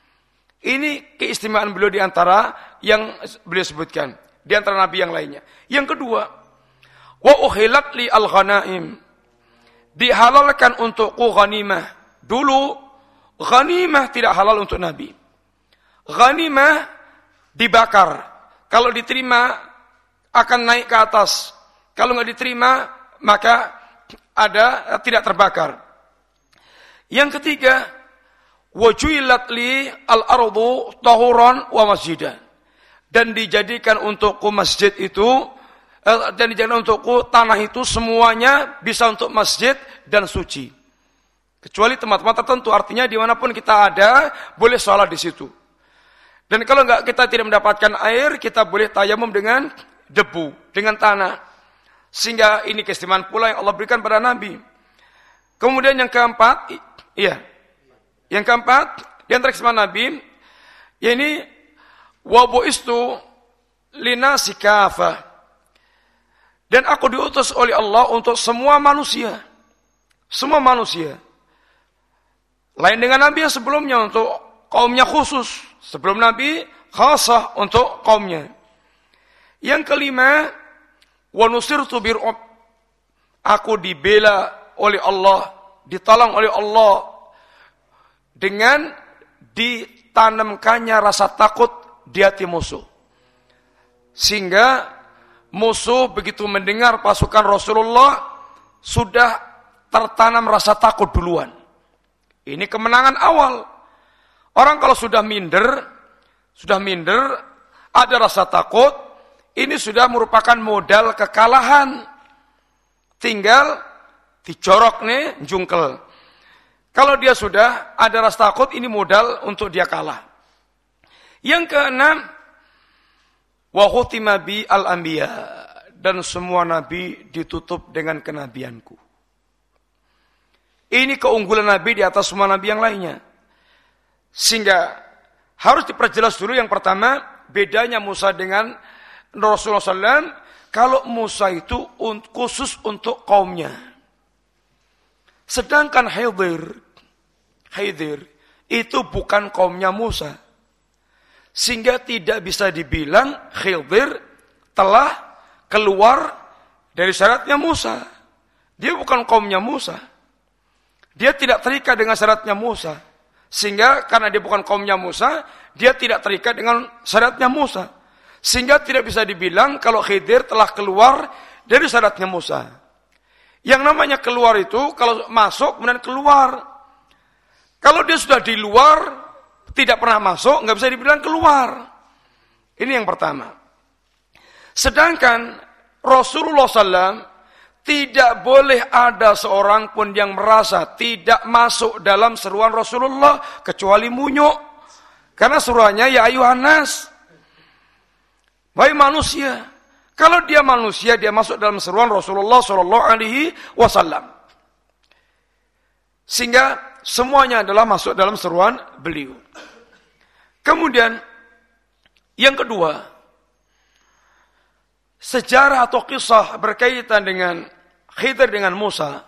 Ini keistimewaan beliau di antara yang beliau sebutkan. Di antara nabi yang lainnya. Yang kedua, wa uhilat li al-ghanaim. Dihalalkan untukku ghanimah. Dulu, ghanimah tidak halal untuk nabi. Ghanimah dibakar. Kalau diterima akan naik ke atas. Kalau nggak diterima maka ada tidak terbakar. Yang ketiga, wajuilat li al-ardu tahuran wa masjidan. Dan dijadikan untukku masjid itu dan dijadikan untukku tanah itu semuanya bisa untuk masjid dan suci. Kecuali tempat-tempat tertentu, artinya dimanapun kita ada boleh sholat di situ. Dan kalau enggak kita tidak mendapatkan air, kita boleh tayamum dengan debu, dengan tanah. Sehingga ini keistimewaan pula yang Allah berikan pada Nabi. Kemudian yang keempat, iya. Yang keempat, di antara keistimewaan Nabi, yakni wa bu'istu linasi kafah. Dan aku diutus oleh Allah untuk semua manusia. Semua manusia. Lain dengan Nabi yang sebelumnya untuk kaumnya khusus. Sebelum Nabi, khasah untuk kaumnya. Yang kelima, wa nusirtu bir'ub. Aku dibela oleh Allah, ditolong oleh Allah dengan ditanamkannya rasa takut di hati musuh. Sehingga musuh begitu mendengar pasukan Rasulullah sudah tertanam rasa takut duluan. Ini kemenangan awal. Orang kalau sudah minder, sudah minder, ada rasa takut, ini sudah merupakan modal kekalahan. Tinggal dijorok nih, jungkel. Kalau dia sudah ada rasa takut, ini modal untuk dia kalah. Yang keenam, wa khutima bi al-anbiya. dan semua nabi ditutup dengan kenabianku. Ini keunggulan nabi di atas semua nabi yang lainnya. Sehingga harus diperjelas dulu yang pertama, bedanya Musa dengan Rasulullah shallallahu alaihi wasallam. Kalau Musa itu khusus untuk kaumnya. Sedangkan Khidir, Khidir itu bukan kaumnya Musa. Sehingga tidak bisa dibilang Khidir telah keluar dari syaratnya Musa. Dia bukan kaumnya Musa. Dia tidak terikat dengan syaratnya Musa. Sehingga karena dia bukan kaumnya Musa, dia tidak terikat dengan syaratnya Musa. Sehingga tidak bisa dibilang kalau Khidir telah keluar dari syaratnya Musa. Yang namanya keluar itu kalau masuk kemudian keluar. Kalau dia sudah di luar, tidak pernah masuk, nggak bisa dibilang keluar. Ini yang pertama. Sedangkan Rasulullah shallallahu alaihi wasallam tidak boleh ada seorang pun yang merasa tidak masuk dalam seruan Rasulullah kecuali munyuk. Karena seruannya ya ayuhan nas. Wahai manusia. Kalau dia manusia, dia masuk dalam seruan Rasulullah shallallahu alaihi wasallam. Sehingga semuanya adalah masuk dalam seruan beliau. Kemudian yang kedua, sejarah atau kisah berkaitan dengan Khidir dengan Musa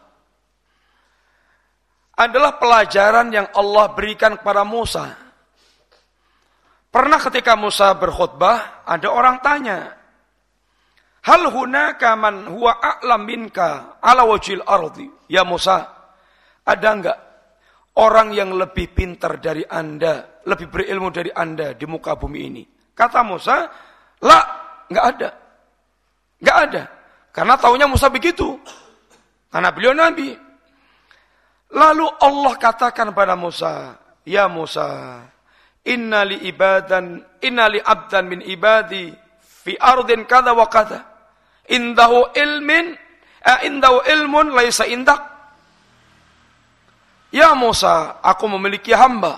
adalah pelajaran yang Allah berikan kepada Musa. Pernah ketika Musa berkhutbah, ada orang tanya, hal hunaka man huwa a'lam minka ala wajhil ardi? Ya Musa, ada enggak orang yang lebih pintar dari Anda, lebih berilmu dari Anda di muka bumi ini? Kata Musa, la, enggak ada. Enggak ada. Karena taunya Musa begitu. Karena beliau Nabi. Lalu Allah katakan pada Musa, ya Musa, inna li ibadan, inna li abdan min ibadi fi ardin kada wa kada. Indahu ilmin, eh, indahu ilmun laisa indak. Ya Musa, aku memiliki hamba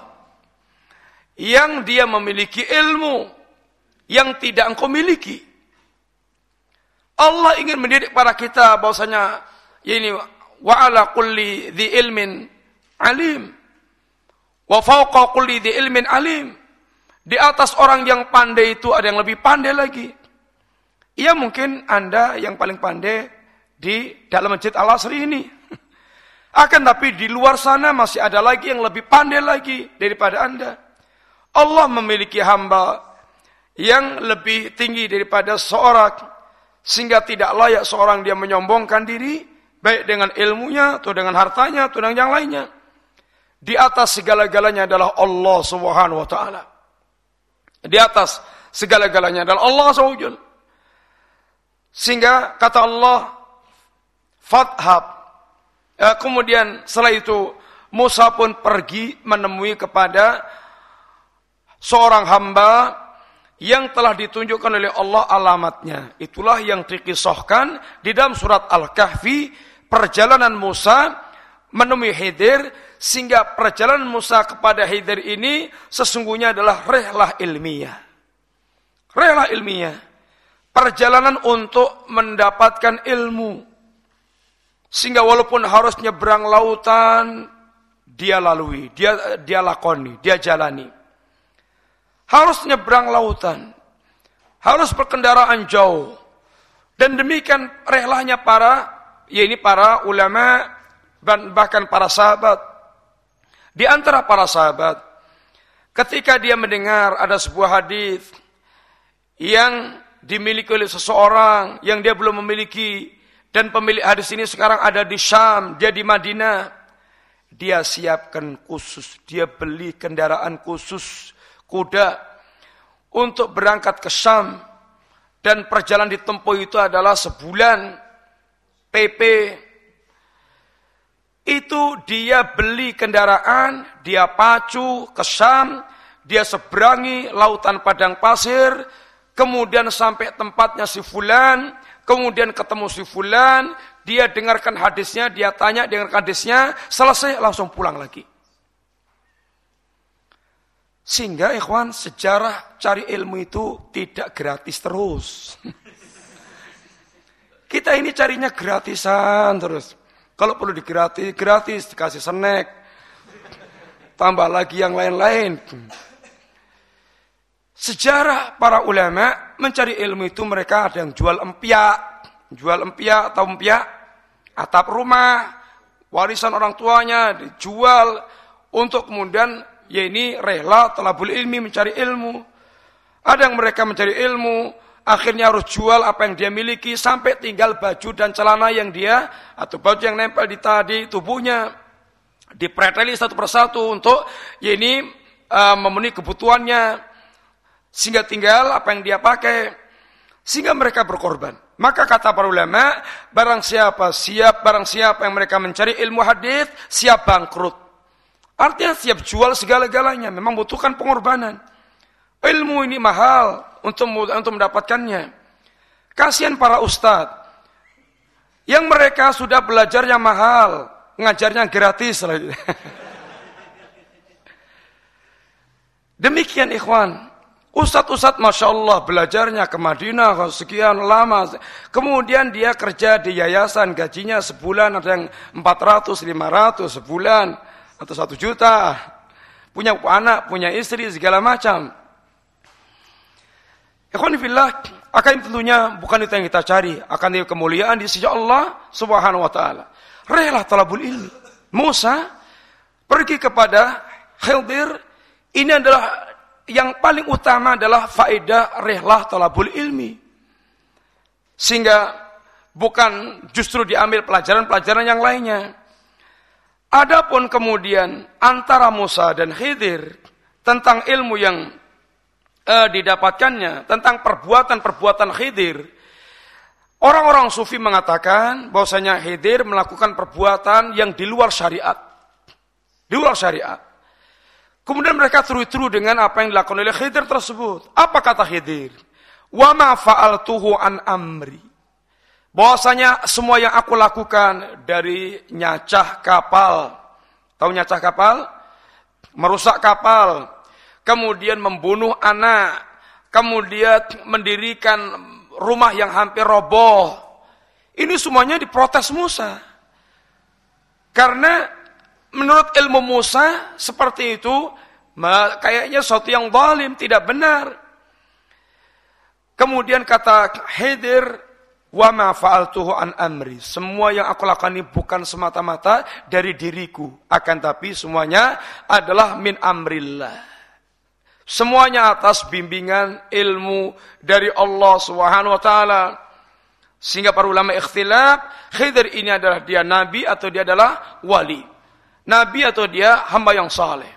yang dia memiliki ilmu yang tidak engkau miliki. Allah ingin mendidik para kita bahwasanya ini wa ala kulli dzi ilmin alim wa fawqa kulli dzi ilmin alim. Di atas orang yang pandai itu ada yang lebih pandai lagi. Ya mungkin Anda yang paling pandai di dalam Masjid Al-Asri ini. Akan tapi di luar sana masih ada lagi yang lebih pandai lagi daripada Anda. Allah memiliki hamba yang lebih tinggi daripada seorang. Sehingga tidak layak seorang dia menyombongkan diri, baik dengan ilmunya, atau dengan hartanya, atau dengan yang lainnya. Di atas segala-galanya adalah Allah subhanahu wa ta'ala. Di atas segala-galanya adalah Allah subhanahu wa ta'ala. Sehingga kata Allah, fathab. Ya, kemudian setelah itu, Musa pun pergi menemui kepada seorang hamba yang telah ditunjukkan oleh Allah alamatnya. Itulah yang dikisahkan di dalam surat Al-Kahfi, perjalanan Musa menemui Khidir, sehingga perjalanan Musa kepada Khidir ini sesungguhnya adalah rihlah ilmiah. Rihlah ilmiah. Perjalanan untuk mendapatkan ilmu. Sehingga walaupun harus nyebrang lautan, dia lalui, dia dia lakoni, dia jalani. Harus nyebrang lautan. Harus berkendaraan jauh. Dan demikian rehlahnya para, ya ini para ulama, dan bahkan para sahabat. Di antara para sahabat, ketika dia mendengar ada sebuah hadis yang dimiliki oleh seseorang yang dia belum memiliki, dan pemilik hadis ini sekarang ada di Syam, dia di Madinah, dia siapkan khusus, dia beli kendaraan khusus, kuda, untuk berangkat ke Syam, dan perjalanan ditempuh itu adalah sebulan P P. Itu dia beli kendaraan, dia pacu ke Syam, dia seberangi lautan padang pasir, kemudian sampai tempatnya si fulan, kemudian ketemu si fulan, dia dengarkan hadisnya, dia tanya dengarkan hadisnya, selesai langsung pulang lagi. Sehingga ikhwan, sejarah cari ilmu itu tidak gratis terus. Kita ini carinya gratisan terus. Kalau perlu digratis, gratis, dikasih snack. Tambah lagi yang lain-lain. Sejarah para ulama mencari ilmu itu mereka ada yang jual empia. Jual empia atau empia, atap rumah, warisan orang tuanya dijual untuk kemudian ya ini rela talabul ilmi, mencari ilmu. Ada yang mereka mencari ilmu, akhirnya harus jual apa yang dia miliki sampai tinggal baju dan celana yang dia atau baju yang nempel di tadi tubuhnya dipreteli satu persatu untuk ya ini uh, memenuhi kebutuhannya sehingga tinggal apa yang dia pakai sehingga mereka berkorban. Maka kata para ulama, barang siapa siap barang siapa yang mereka mencari ilmu hadis siap bangkrut. Artinya siap jual segala-galanya, memang butuhkan pengorbanan. Ilmu ini mahal untuk untuk mendapatkannya. Kasihan para ustadz yang mereka sudah belajar yang mahal, ngajarnya gratis. Demikian ikhwan, ustadz-ustadz Masya Allah belajarnya ke Madinah sekian lama. Kemudian dia kerja di yayasan, gajinya sebulan ada yang empat ratus, lima ratus sebulan atau satu juta. Punya anak, punya istri, segala macam. Ikhwan fillah, akan tentunya bukan itu yang kita cari, akan itu kemuliaan di sisi Allah Subhanahu wa taala. Rela talabul ilmi. Musa pergi kepada Khidir, ini adalah yang paling utama adalah faedah rela talabul ilmi. Sehingga bukan justru diambil pelajaran-pelajaran yang lainnya. Adapun kemudian antara Musa dan Khidir tentang ilmu yang Uh, didapatkannya tentang perbuatan-perbuatan Khidir. Orang-orang sufi mengatakan bahwasanya Khidir melakukan perbuatan yang di luar syariat. Di luar syariat. Kemudian mereka teru-teru dengan apa yang dilakukan oleh Khidir tersebut. Apa kata Khidir? Wa ma fa'altuhu an amri. Bahwasanya semua yang aku lakukan dari nyacah kapal. Tahu nyacah kapal? Merusak kapal. Kemudian membunuh anak, kemudian mendirikan rumah yang hampir roboh. Ini semuanya diprotes Musa. Karena menurut ilmu Musa seperti itu, kayaknya sesuatu yang zalim, tidak benar. Kemudian kata Khidir, wa ma fa'altuhu an amri. Semua yang aku lakukan ini bukan semata-mata dari diriku, akan tapi semuanya adalah min amrillah. Semuanya atas bimbingan ilmu dari Allah Subhanahu wa taala. Sehingga para ulama ikhtilaf, Khidir ini adalah dia nabi atau dia adalah wali. Nabi atau dia hamba yang saleh.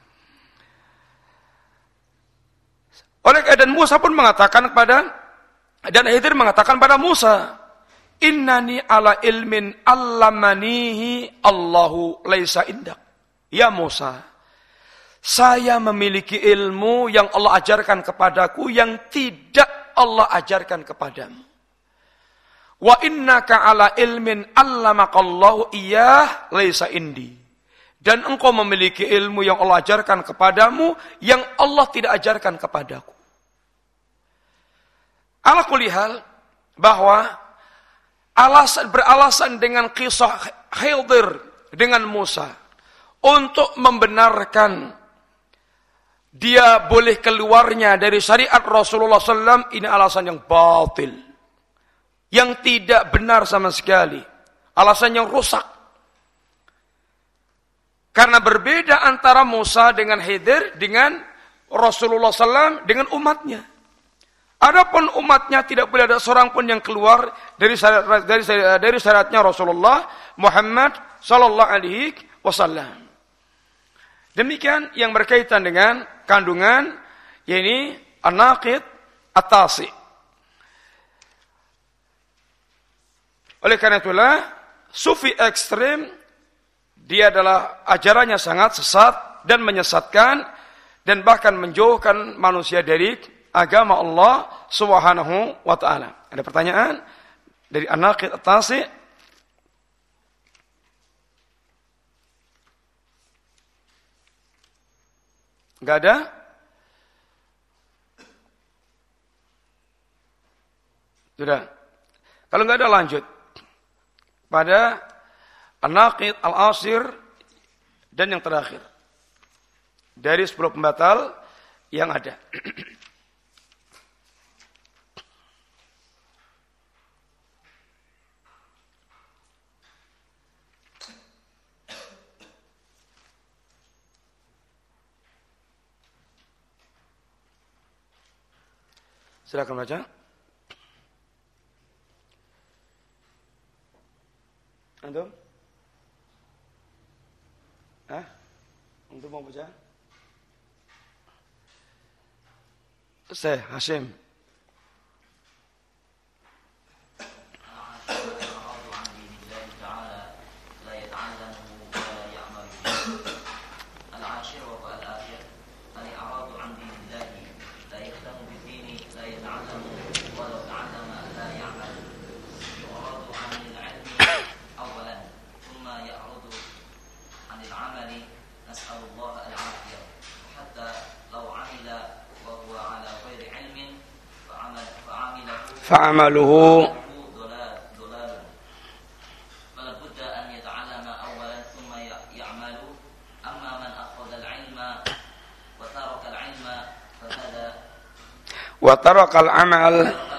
Oleh dan Musa pun mengatakan kepada dan Khidir mengatakan pada Musa, "Innani ala ilmin allamanihi Allahu laisa indak." Ya Musa, saya memiliki ilmu yang Allah ajarkan kepadaku yang tidak Allah ajarkan kepadamu. Wa innaka ala ilmin allamakallahu iyah laisa indi. Dan engkau memiliki ilmu yang Allah ajarkan kepadamu yang Allah tidak ajarkan kepadaku. Ala kulli hal bahwa alasan beralasan dengan kisah Khidir dengan Musa untuk membenarkan dia boleh keluarnya dari syariat Rasulullah sallallahu alaihi wasallam, ini alasan yang batil. Yang tidak benar sama sekali. Alasan yang rusak. Karena berbeda antara Musa dengan Khidir dengan Rasulullah sallallahu alaihi wasallam dengan umatnya. Adapun umatnya tidak boleh ada seorang pun yang keluar dari syariat, dari, dari syariatnya Rasulullah Muhammad sallallahu alaihi wasallam. Demikian yang berkaitan dengan kandungan, yakni an-naqid at-tasi. Oleh karena itulah, sufi ekstrem, dia adalah ajarannya sangat sesat dan menyesatkan, dan bahkan menjauhkan manusia dari agama Allah Subhanahu wa ta'ala. Ada pertanyaan dari an-naqid at-tasi? Enggak ada? Sudah. Kalau nggak ada lanjut pada an-naqid, al-asir, dan yang terakhir dari sepuluh pembatal yang ada. Silakan baca. Antum? Hah? Antum mau baca? Saya Hashim. Fa'amaluhu wa tarakal amal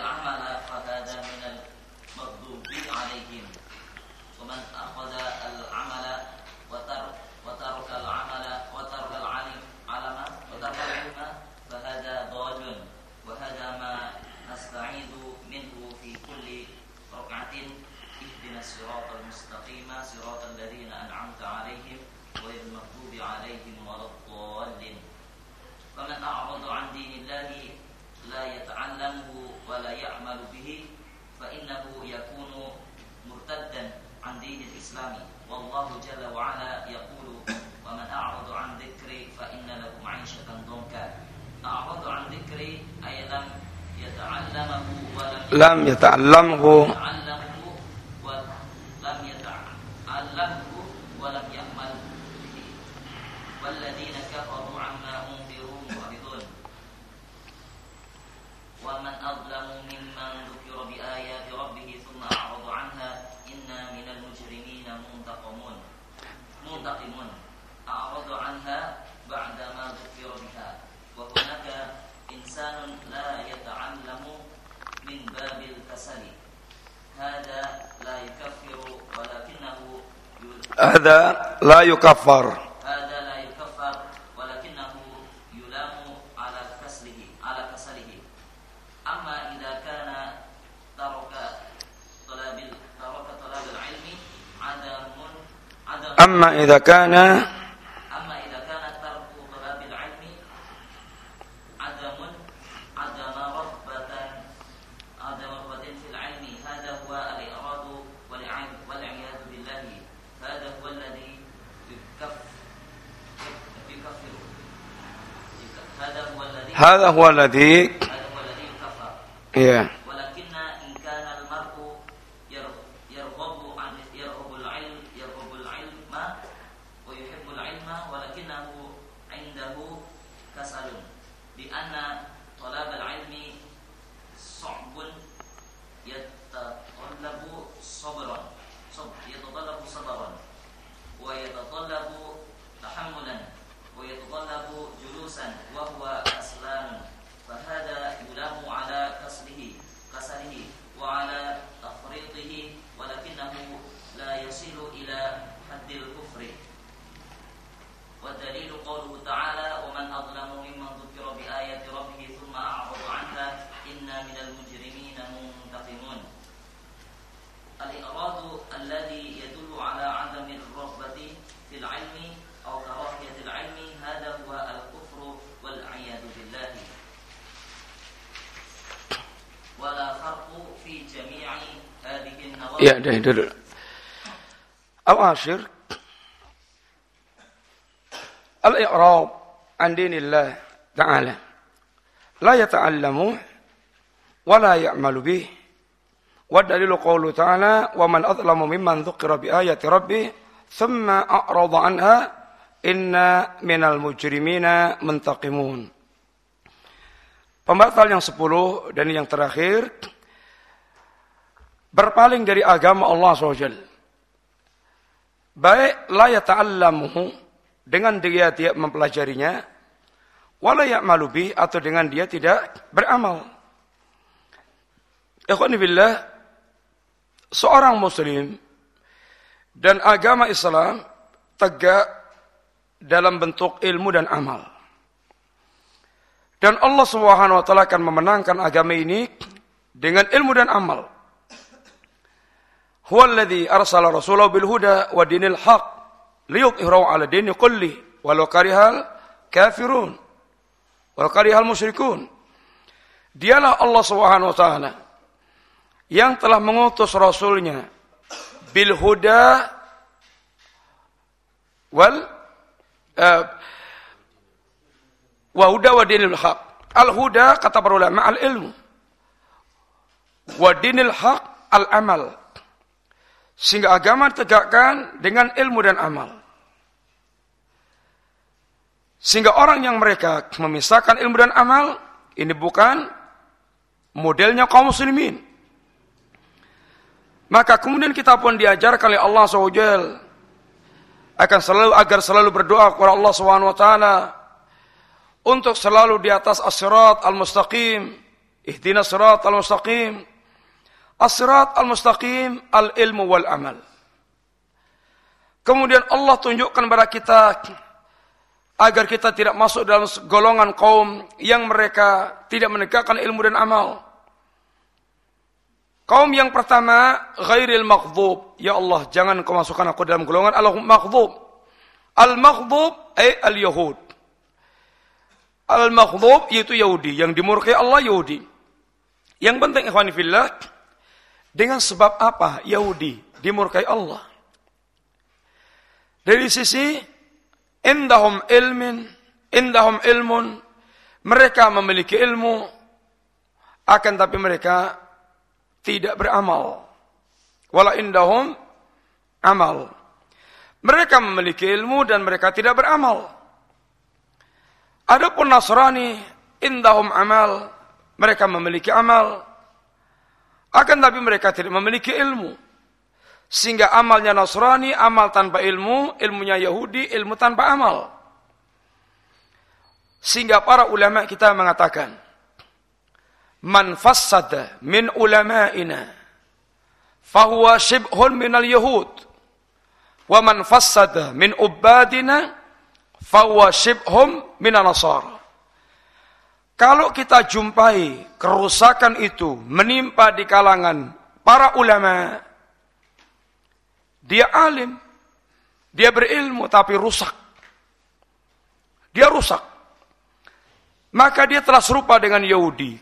lam yata'allamhu هذا لا يكفر هذا لا يكفر ولكنه يلام على كسله على كسله أما إذا كان ترك طلب ترك طلب العلم عدم عدم أما إذا كان أما إذا كان ترك طلب العلم عدم عدم رغبة عدم رغبة في العلم هذا هو الإعراض والعياذ بالله هذا هو الذي يكفر يكفر هذا هو الذي هذا هو الذي هذا هو الذي يكفر yeah. ولكن إن كان المرء يرغب عن يرغب العلم يرغب العلم ويحب العلم ولكنه عنده كسل بأن طلب العلم صعب يتطلب صبرا يتطلب صبرا ويتطلب تحملا ويتطلب جلوسا وهو كسلان فهذا يلام على كسله كسله وعلى تفريطه ولكنه لا يصل إلى حد الكفر والدليل قوله تعالى ومن أظلم ممن ذكر بآيات ربه ثم أعرض عنها إنا من المجرمين منتقمون الإعراض الذي يدل على عدم الرغبة في العلم أو كراهية العلم هذا هو الكفر والعياذ بالله ولا فرق في جميع هذه النواحي. Ya, dah dulu. Al-ashir al-i'rab an dinillah ta'ala la yata'allamu wa la ya'malu bih wa dalilu qawlu ta'ala wa man adlamu mimman dzukira bi ayati rabbih thumma a'rada anha inna minal mujrimina muntaqimun. Pembatal yang sepuluh dan yang terakhir berpaling dari agama Allah subhanahu wa taala. Baik la yata'allamuhu, dengan dia tidak mempelajarinya, wala ya'malu bih, atau dengan dia tidak beramal. Ikhwani billah, seorang muslim dan agama Islam tegak dalam bentuk ilmu dan amal. Dan Allah Subhanahu wa taala akan memenangkan agama ini dengan ilmu dan amal. Huwallazi arsala rasulahu bil huda wa dinil haq liyudhhirahu 'ala dini kulli walau karihal kafirun walau karihal musyrikun. Dialah Allah Subhanahu wa taala yang telah mengutus rasulnya bil huda wal uh, wa huda wa dinil haq. Al huda kata para ulama al ilmu, wa dinil haq al amal. Sehingga agama ditegakkan dengan ilmu dan amal. Sehingga orang yang mereka memisahkan ilmu dan amal, ini bukan modelnya kaum muslimin. Maka kemudian kita pun diajarkan oleh Allah subhanahu wa taala akan selalu agar selalu berdoa kepada Allah subhanahu wa taala untuk selalu di atas as-sirat al-mustaqim. Ihdinas sirat al-mustaqim. As-sirat al-mustaqim al-ilmu wal amal. Kemudian Allah tunjukkan kepada kita agar kita tidak masuk dalam golongan kaum yang mereka tidak menegakkan ilmu dan amal. Kaum yang pertama, ghairil maghdub. Ya Allah, jangan kau masukkan aku dalam golongan al-maghdub. Al-maghdub ay al-yahud. Al-maghdub yaitu Yahudi, yang dimurkai Allah Yahudi. Yang penting ikhwani fillah, dengan sebab apa Yahudi dimurkai Allah? Dari sisi indahum ilmin, indahum ilmun, mereka memiliki ilmu, akan tapi mereka tidak beramal. Wala indahum amal. Mereka memiliki ilmu dan mereka tidak beramal. Adapun Nasrani, indahum amal, mereka memiliki amal, akan tapi mereka tidak memiliki ilmu. Sehingga amalnya Nasrani, amal tanpa ilmu, ilmunya Yahudi, ilmu tanpa amal. Sehingga para ulama kita mengatakan, man fassada min ulama'ina fahuwa shibhun minal yahud, wa man fassada min ubadina fahuwa shibhum minan nasara. Kalau kita jumpai kerusakan itu menimpa di kalangan para ulama, dia alim, dia berilmu tapi rusak. Dia rusak. Maka dia telah serupa dengan Yahudi.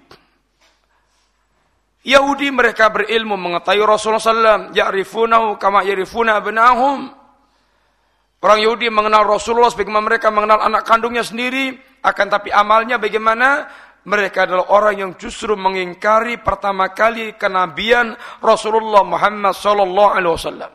Yahudi mereka berilmu mengetahui Rasulullah sallallahu alaihi wasallam, ya'rifunahu kama ya'rifuna abna'ahum. Orang Yahudi mengenal Rasulullah sebagaimana mereka mengenal anak kandungnya sendiri. Akan tapi amalnya bagaimana? Mereka adalah orang yang justru mengingkari pertama kali kenabian Rasulullah Muhammad sallallahu alaihi wasallam.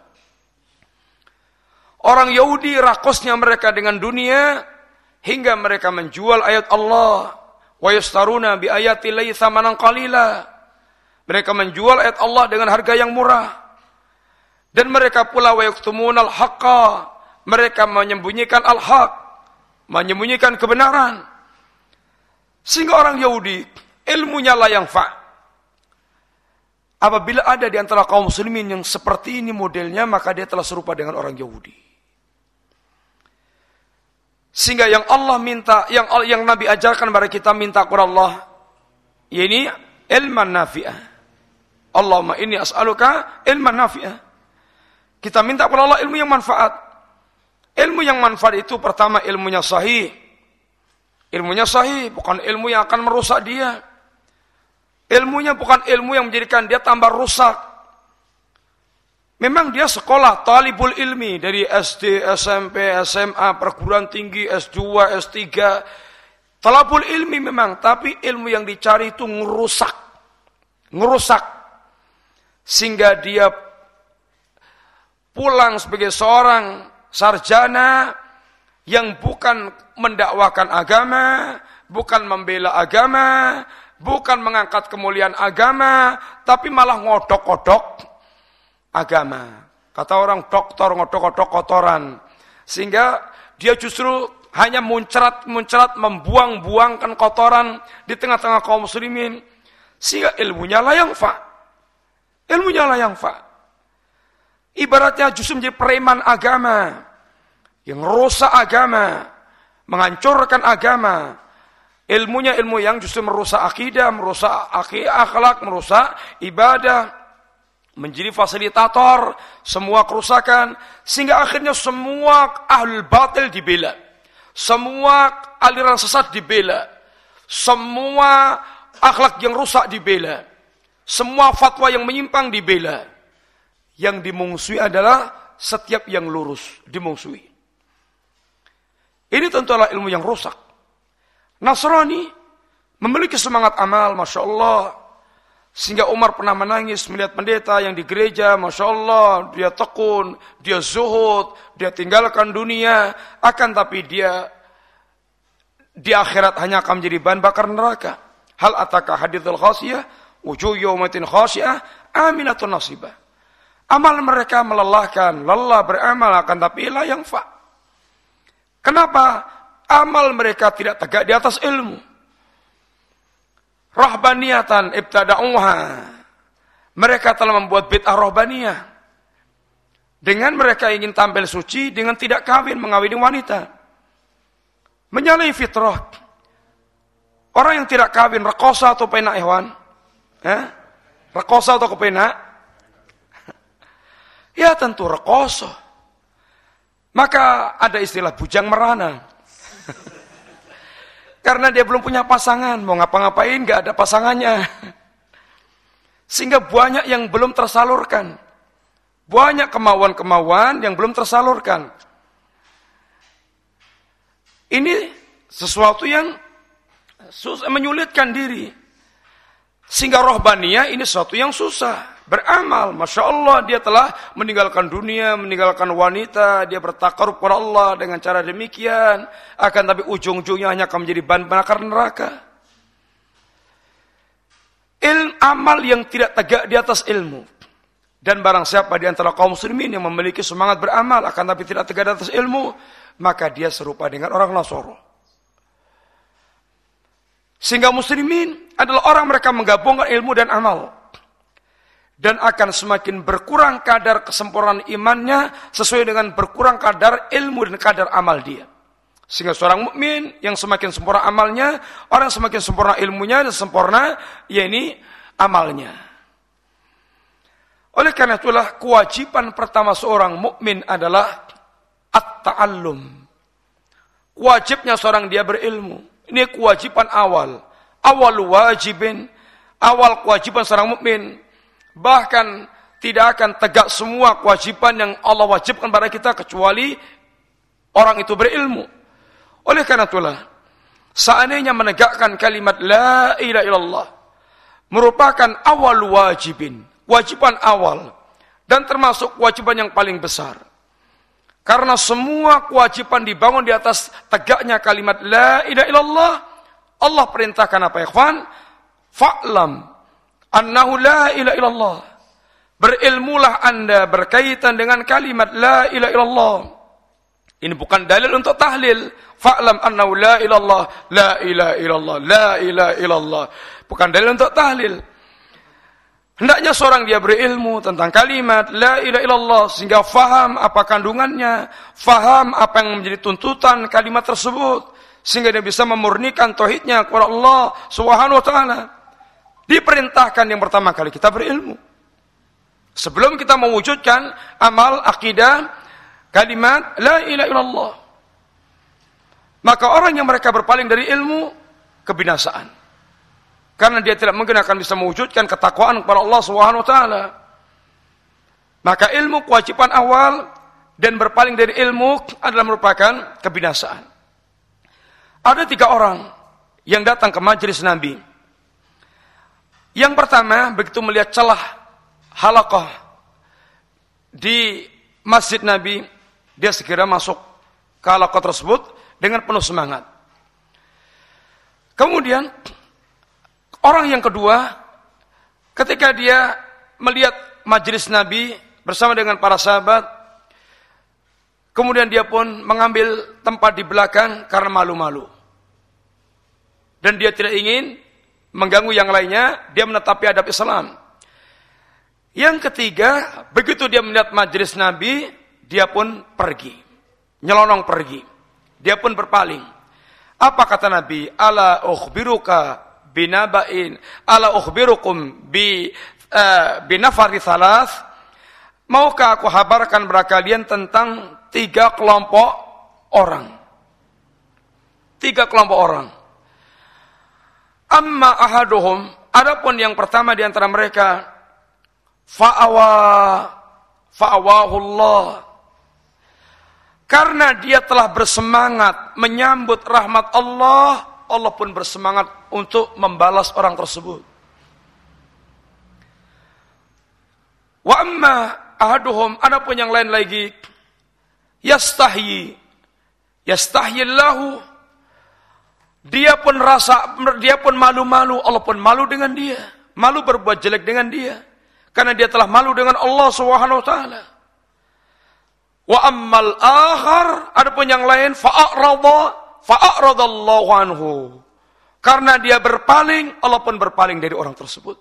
Orang Yahudi rakusnya mereka dengan dunia hingga mereka menjual ayat Allah. Wa yastaruna bi ayati llahi tsamanan qalila. Mereka menjual ayat Allah dengan harga yang murah. Dan mereka pula wa yaktumunal haqqa. Mereka menyembunyikan al-haq, menyembunyikan kebenaran. Sehingga orang Yahudi ilmunya la yang fa'. Apabila ada di antara kaum muslimin yang seperti ini modelnya, maka dia telah serupa dengan orang Yahudi. Sehingga yang Allah minta, yang yang Nabi ajarkan kepada kita minta kepada Allah, ini ilman nafi'ah. Allahumma inni as'aluka ilman nafi'ah. Kita minta kepada Allah ilmu yang manfaat. Ilmu yang manfaat itu pertama ilmunya sahih. Ilmunya sahih, bukan ilmu yang akan merusak dia. Ilmunya bukan ilmu yang menjadikan dia tambah rusak. Memang dia sekolah, talibul ilmi, dari S D, S M P, S M A, perguruan tinggi, S dua, S tiga. Talabul ilmi memang, tapi ilmu yang dicari itu ngerusak. Ngerusak. Sehingga dia pulang sebagai seorang sarjana yang bukan mendakwakan agama, bukan membela agama, bukan mengangkat kemuliaan agama, tapi malah ngodok-kodok agama. Kata orang doktor, ngodok-kodok kotoran. Sehingga dia justru hanya muncrat-muncrat, membuang-buangkan kotoran di tengah-tengah kaum muslimin. Sehingga ilmunya la yangfa. Ilmunya la yangfa. Ibaratnya justru menjadi preman agama. Yang merusak agama. Menghancurkan agama. Ilmunya ilmu yang justru merusak akidah, merusak akhlak, merusak ibadah. Menjadi fasilitator semua kerusakan, sehingga akhirnya semua ahlul batil dibela, semua aliran sesat dibela, semua akhlak yang rusak dibela, semua fatwa yang menyimpang dibela. Yang dimungsuhi adalah setiap yang lurus dimungsuhi. Ini tentulah ilmu yang rusak. Nasrani memiliki semangat amal, masya Allah. Sehingga Umar pernah menangis melihat pendeta yang di gereja, masya Allah, dia tekun, dia zuhud, dia tinggalkan dunia, akan tapi dia di akhirat hanya akan menjadi bahan bakar neraka. Hal ataka hadithul khasiyah, wujuh yawmatin khasiyah, aminatun nasibah. Amal mereka melelahkan, lelah beramal, akan tapi la yangfa. Kenapa? Amal mereka tidak tegak di atas ilmu. Rahbaniyatan ibtada'uha. Mereka telah membuat bid'ah rahbaniyah. Dengan mereka ingin tampil suci dengan tidak kawin, mengawini wanita. Menyalahi fitrah. Orang yang tidak kawin, rekosa atau penak ikhwan? Eh? Rekosa atau kepenak? Ya tentu rekosa. Maka ada istilah bujang merana. Karena dia belum punya pasangan, mau ngapa-ngapain gak ada pasangannya. Sehingga banyak yang belum tersalurkan. Banyak kemauan-kemauan yang belum tersalurkan. Ini sesuatu yang susah, menyulitkan diri. Sehingga rohbaniyah ini sesuatu yang susah. Beramal, masya Allah, dia telah meninggalkan dunia, meninggalkan wanita, dia bertakarub kepada Allah dengan cara demikian. Akan tapi ujung-ujungnya hanya akan menjadi bahan bakar neraka. Ilmu amal yang tidak tegak di atas ilmu. Dan barang siapa di antara kaum muslimin yang memiliki semangat beramal, akan tapi tidak tegak di atas ilmu, maka dia serupa dengan orang Nasoro. Sehingga muslimin adalah orang mereka menggabungkan ilmu dan amal. Dan akan semakin berkurang kadar kesempurnaan imannya sesuai dengan berkurang kadar ilmu dan kadar amal dia. Sehingga seorang mukmin yang semakin sempurna amalnya, orang yang semakin sempurna ilmunya dan sempurna yakni amalnya. Oleh karena itulah kewajiban pertama seorang mukmin adalah at-ta'allum. Wajibnya seorang dia berilmu. Ini kewajiban awal. Awal wajibin, awal kewajiban seorang mukmin. Bahkan tidak akan tegak semua kewajiban yang Allah wajibkan pada kita kecuali orang itu berilmu. Oleh karena itulah, seandainya menegakkan kalimat la ilaha illallah merupakan awal wajibin, kewajiban awal dan termasuk kewajiban yang paling besar. Karena semua kewajiban dibangun di atas tegaknya kalimat la ilaha illallah. Allah perintahkan apa ya ikhwan? Fa'lam annahu la ilaha illallah. Berilmulah anda berkaitan dengan kalimat la ilaha illallah. Ini bukan dalil untuk tahlil. Fa'lam annahu la ilallah, la ilaha illallah, la ilaha illallah. Bukan dalil untuk tahlil. Hendaknya seorang dia berilmu tentang kalimat la ilaha illallah sehingga faham apa kandungannya, faham apa yang menjadi tuntutan kalimat tersebut, sehingga dia bisa memurnikan tauhidnya kepada Allah Subhanahu wa taala. Diperintahkan yang pertama kali kita berilmu. Sebelum kita mewujudkan amal akidah kalimat la ilaha illallah. Maka orang yang mereka berpaling dari ilmu kebinasaan. Karena dia tidak mungkin akan bisa mewujudkan ketakwaan kepada Allah Subhanahu wa taala. Maka ilmu kewajiban awal dan berpaling dari ilmu adalah merupakan kebinasaan. Ada tiga orang yang datang ke majelis Nabi. Yang pertama, begitu melihat celah halaqah di masjid Nabi, dia segera masuk ke halaqah tersebut dengan penuh semangat. Kemudian Orang yang kedua, ketika dia melihat majelis Nabi bersama dengan para sahabat, kemudian dia pun mengambil tempat di belakang karena malu-malu. Dan dia tidak ingin mengganggu yang lainnya, dia menetapi adab Islam. Yang ketiga, begitu dia melihat majelis Nabi, dia pun pergi. Nyelonong pergi. Dia pun berpaling. Apa kata Nabi? Ala ukhbiruka binaba'in, ala ukhbirukum bi uh, binafari thalath. Maukah aku habarkan kepada kalian tentang tiga kelompok orang? Tiga kelompok orang. Amma ahaduhum, adapun yang pertama di antara mereka, fa'awa fa'awahullah, karena dia telah bersemangat menyambut rahmat Allah, Allah pun bersemangat untuk membalas orang tersebut. Wa amma ahaduhum, adapun yang lain lagi, yastahyi yastahyillahu, dia pun rasa, dia pun malu-malu, Allah pun malu dengan dia, malu berbuat jelek dengan dia, karena dia telah malu dengan Allah Subhanahu wa taala. Wa ammal akhar, adapun yang lain, fa'arada fa'aradallahu anhu, karena dia berpaling, Allah pun berpaling dari orang tersebut.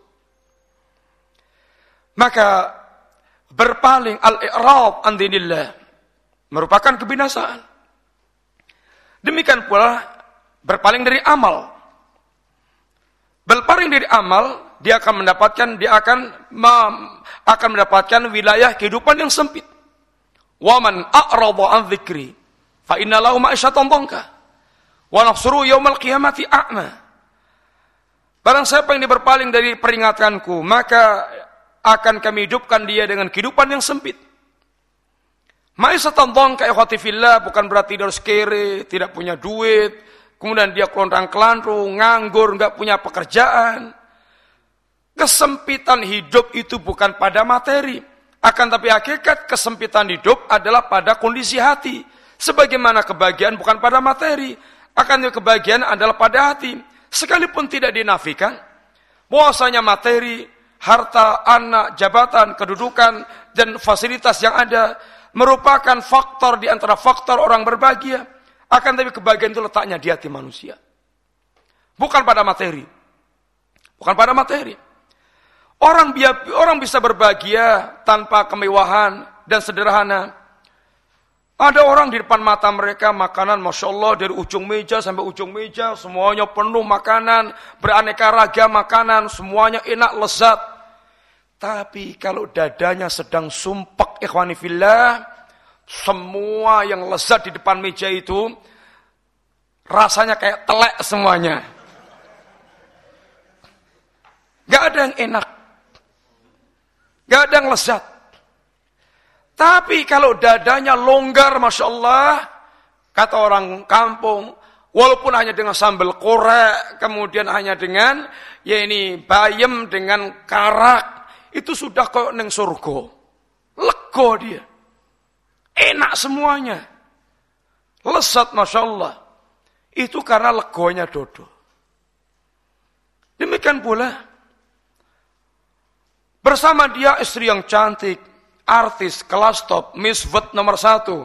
Maka berpaling, al-i'rad an dinillah, merupakan kebinasaan. Demikian pula berpaling dari amal. Berpaling dari amal, dia akan mendapatkan dia akan akan mendapatkan wilayah kehidupan yang sempit. Wa man a'rada an dzikri fa inna lahu ma'isyatan dhanka wa nahsuru yaumal qiyamati a'ma. Barang siapa yang berpaling dari peringatanku, maka akan kami hidupkan dia dengan kehidupan yang sempit. Ma'isyatan dhanka ikhwati fillah, bukan berarti dia harus kere, tidak punya duit, kemudian dia kelontang-kelantung, nganggur, enggak punya pekerjaan. Kesempitan hidup itu bukan pada materi, akan tapi hakikat kesempitan hidup adalah pada kondisi hati. Sebagaimana kebahagiaan bukan pada materi, akan tapi kebahagiaan adalah pada hati. Sekalipun tidak dinafikan bahwasanya materi, harta, anak, jabatan, kedudukan, dan fasilitas yang ada merupakan faktor di antara faktor orang berbahagia. Akan tapi kebahagiaan itu letaknya di hati manusia, bukan pada materi. Bukan pada materi. Orang biar, orang bisa berbahagia tanpa kemewahan dan sederhana. Ada orang di depan mata mereka makanan, masya Allah, dari ujung meja sampai ujung meja semuanya penuh makanan, beraneka ragam makanan, semuanya enak, lezat. Tapi kalau dadanya sedang sumpek, ikhwani fillah, semua yang lezat di depan meja itu rasanya kayak telek semuanya. Gak ada yang enak, gak ada yang lezat. Tapi kalau dadanya longgar, masya Allah, kata orang kampung, walaupun hanya dengan sambal korek, kemudian hanya dengan ya ini bayam dengan karak, itu sudah kok neng surga, lego dia. Enak semuanya, lezat masya Allah. Itu karena legonya dodo. Demikian pula bersama dia istri yang cantik, artis, kelas top, Miss World nomor satu.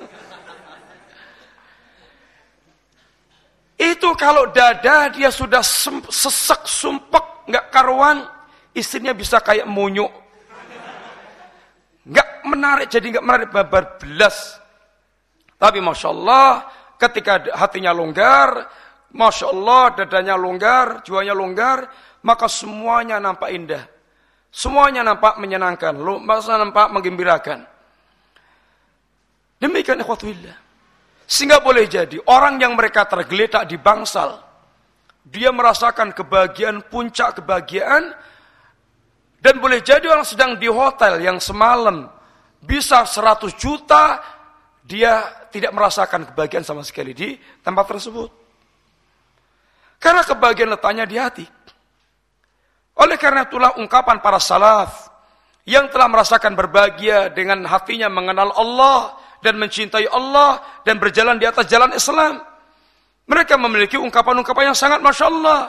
Itu kalau dada dia sudah sesek, sumpek, nggak karuan, istrinya bisa kayak munyuk. Nggak menarik, jadi nggak menarik babar belas. Tapi masya Allah, ketika hatinya longgar, masya Allah, dadanya longgar, jiwanya longgar, maka semuanya nampak indah, semuanya nampak menyenangkan, masa nampak menggembirakan. Demikian ikhwatullah. Sehingga boleh jadi orang yang mereka tergeletak di bangsal, dia merasakan kebahagiaan, puncak kebahagiaan. Dan boleh jadi orang sedang di hotel yang semalam bisa seratus juta, dia tidak merasakan kebahagiaan sama sekali di tempat tersebut. Karena kebahagiaan letaknya di hati. Oleh karena itulah ungkapan para salaf yang telah merasakan berbahagia dengan hatinya mengenal Allah dan mencintai Allah dan berjalan di atas jalan Islam. Mereka memiliki ungkapan-ungkapan yang sangat masya Allah.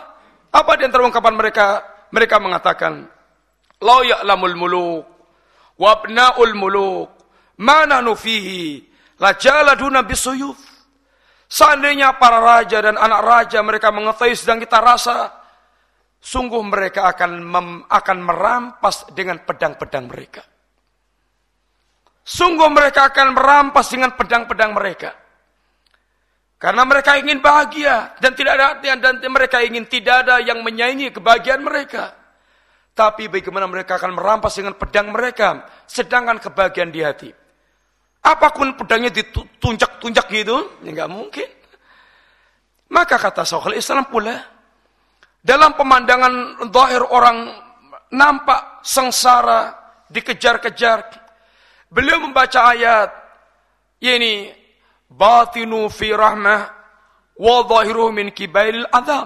Apa di antara ungkapan mereka? Mereka mengatakan, la ya'lamul muluk wa abna'ul muluk ma nahnu fihi la jaladuna bisuyuf. Seandainya para raja dan anak raja mereka mengetahui sedang kita rasa, sungguh mereka akan mem, akan merampas dengan pedang-pedang mereka. Sungguh mereka akan merampas dengan pedang-pedang mereka. Karena mereka ingin bahagia dan tidak ada dan mereka ingin tidak ada yang menyaingi kebahagiaan mereka. Tapi bagaimana mereka akan merampas dengan pedang mereka sedangkan kebahagiaan di hati. Apapun pedangnya ditunjak-tunjak gitu, ya enggak mungkin. Maka kata Syekhul Islam pula, dalam pemandangan zahir orang nampak sengsara, dikejar-kejar, beliau membaca ayat ini, batinu fi rahmah wa zahiruhu min kibailil azab.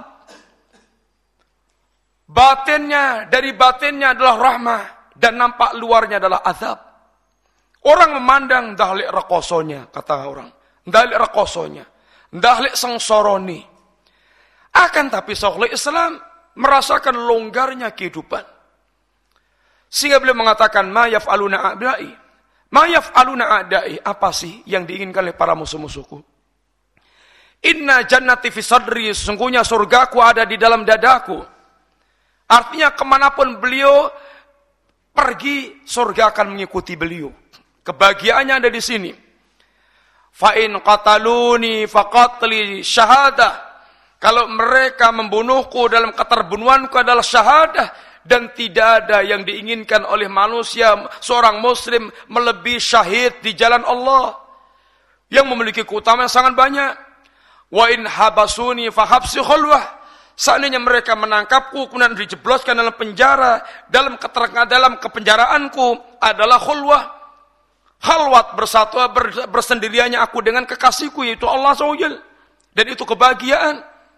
Batinnya, dari batinnya adalah rahmah dan nampak luarnya adalah azab. Orang memandang dahlik rekosonya, kata orang, dahlik rekosonya, dahlik sengsoroni. Akan tapi Syekhul Islam merasakan longgarnya kehidupan. Sehingga beliau mengatakan, ma yaf'aluna a'da'i. Ma yaf'aluna a'da'i. Apa sih yang diinginkan oleh para musuh-musuhku? Inna jannati fi sadri. Sesungguhnya surgaku ada di dalam dadaku. Artinya kemanapun beliau pergi, surga akan mengikuti beliau. Kebahagiaannya ada di sini. Fa in qataluni faqatli syahadah. Kalau mereka membunuhku, dalam keterbunuhanku adalah syahadah. Dan tidak ada yang diinginkan oleh manusia, seorang muslim melebihi syahid di jalan Allah. Yang memiliki keutamaan sangat banyak. Wa in habasuni fahabsi khulwah. Seandainya mereka menangkapku, kemudian dijebloskan dalam penjara, dalam keterangan dalam kepenjaraanku adalah khulwah. Khalwat bersatu bersendiriannya aku dengan kekasihku, yaitu Allah subhanahu wa taala. Dan itu kebahagiaan.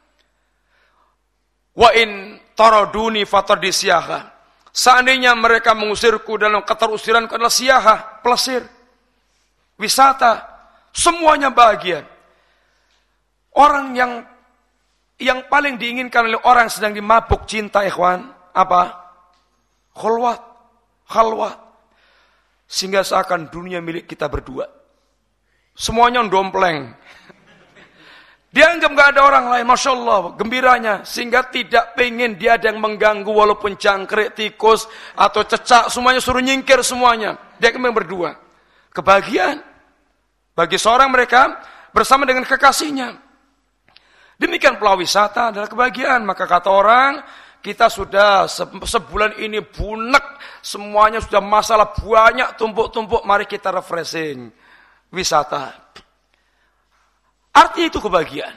Wa in taraduni fatardi siyaha. Seandainya mereka mengusirku, dalam keterusiranku adalah siyaha, pelesir, wisata, semuanya bahagia. Orang yang yang paling diinginkan oleh orang yang sedang dimabuk cinta, ikhwan, apa? Khulwat, khalwat. Sehingga seakan dunia milik kita berdua. Semuanya dompleng. Dianggap gak ada orang lain, Masya Allah, gembiranya. Sehingga tidak pengen dia ada yang mengganggu, walaupun jangkrik, tikus, atau cecak, semuanya suruh nyingkir semuanya. Dia memang berdua. Kebahagiaan. Bagi seorang mereka, bersama dengan kekasihnya. Demikian pula wisata adalah kebahagiaan. Maka kata orang, kita sudah sebulan ini bunek, semuanya sudah masalah banyak, tumpuk-tumpuk, mari kita refreshing. Wisata. Artinya itu kebahagiaan.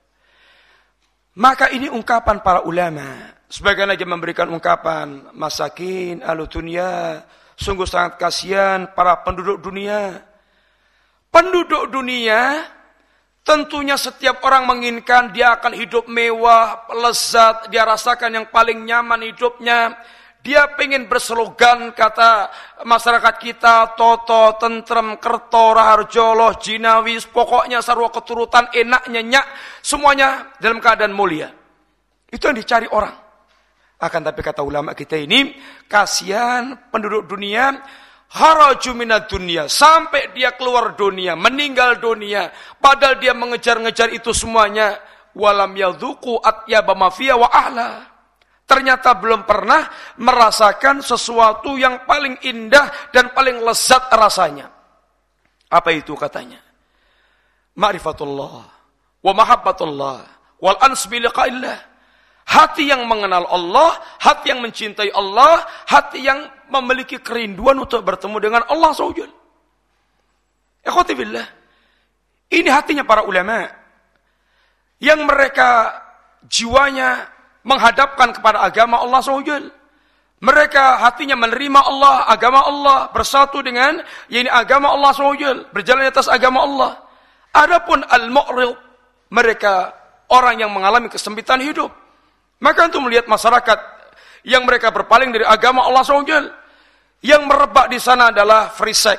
Maka ini ungkapan para ulama. Sebagian aja memberikan ungkapan, masakin, ahlu dunia, sungguh sangat kasihan para penduduk dunia. Penduduk dunia, tentunya setiap orang menginginkan dia akan hidup mewah, lezat, dia rasakan yang paling nyaman hidupnya. Dia pengen berslogan, kata masyarakat kita, toto, tentrem, kerto, raharjo, loh, jinawi, pokoknya sarwa keturutan, enak, nyenyak, semuanya dalam keadaan mulia. Itu yang dicari orang. Akan tapi kata ulama kita ini, kasihan penduduk dunia, haraju minad dunia, sampai dia keluar dunia, meninggal dunia, padahal dia mengejar-ngejar itu semuanya, walam yadzuqu atyaba ma fiya wa ahla. Ternyata belum pernah merasakan sesuatu yang paling indah dan paling lezat rasanya. Apa itu katanya? Ma'rifatullah wa mahabbatullah wal ans bi liqa'illah. Hati yang mengenal Allah, hati yang mencintai Allah, hati yang memiliki kerinduan untuk bertemu dengan Allah subhanahu wa taala. Ikhwati billah. Ini hatinya para ulama yang mereka jiwanya menghadapkan kepada agama Allah subhanahu wa taala. Mereka hatinya menerima Allah, agama Allah, bersatu dengan yakni agama Allah subhanahu wa taala, berjalan di atas agama Allah. Adapun al-mu'rid, mereka orang yang mengalami kesempitan hidup. Maka untuk melihat masyarakat yang mereka berpaling dari agama Allah subhanahu wa taala, yang merebak di sana adalah free sex,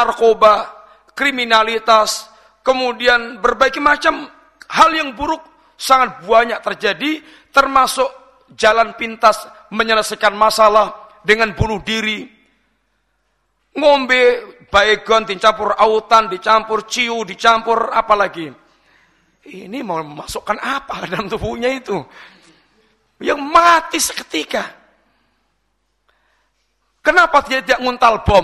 narkoba, kriminalitas, kemudian berbagai macam hal yang buruk. sangat banyak terjadi, termasuk jalan pintas menyelesaikan masalah dengan bunuh diri. Ngombe baygon dicampur autan, dicampur ciu, dicampur apa lagi. Ini mau memasukkan apa dalam tubuhnya itu? Yang mati seketika. Kenapa dia tidak nguntal bom?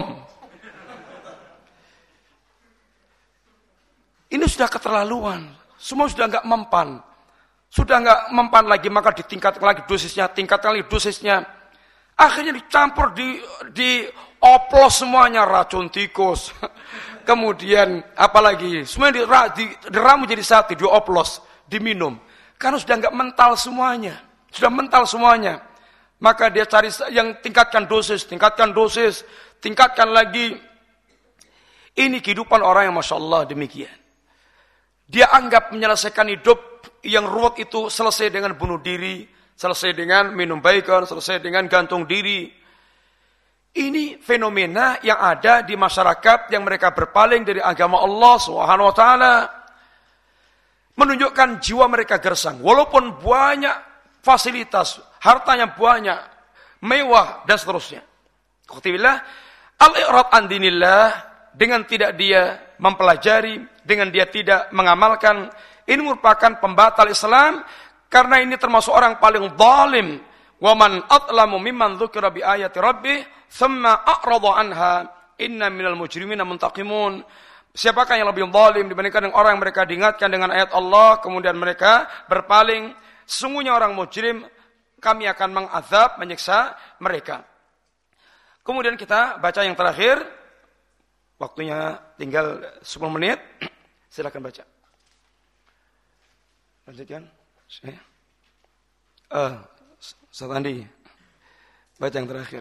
Ini sudah keterlaluan. Semua sudah enggak mempan. Sudah enggak mempan lagi, maka ditingkatkan lagi dosisnya, tingkatkan lagi dosisnya. Akhirnya dicampur, di, di oplos semuanya, racun tikus. Kemudian apalagi, semuanya diramu jadi satu, dioplos, diminum. Karena sudah enggak mental semuanya. Sudah mental semuanya. Maka dia cari yang tingkatkan dosis, tingkatkan dosis, tingkatkan lagi. Ini kehidupan orang yang Masya Allah demikian. Dia anggap menyelesaikan hidup yang ruwet itu selesai dengan bunuh diri, selesai dengan minum baygon, selesai dengan gantung diri. Ini fenomena yang ada di masyarakat yang mereka berpaling dari agama Allah Subhanahu wa taala. Menunjukkan jiwa mereka gersang. Walaupun banyak fasilitas, hartanya banyak, mewah dan seterusnya. Qatibillah al-i'rad an dinillah, dengan tidak dia mempelajari, dengan dia tidak mengamalkan, ini merupakan pembatal Islam, karena ini termasuk orang paling zalim. Wa man atlamu mimman dzukira bi ayati rabbih thumma a'rada anha inna minal mujrimina muntaqimun. Siapakah yang lebih zalim dibandingkan dengan orang yang mereka diingatkan dengan ayat Allah kemudian mereka berpaling? Sesungguhnya orang mujrim, kami akan mengazab, menyiksa mereka. Kemudian kita baca yang terakhir. Waktunya tinggal sepuluh menit. Silakan baca. Lanjutkan. Saya. Eh, Ustaz Andi. Baca yang terakhir.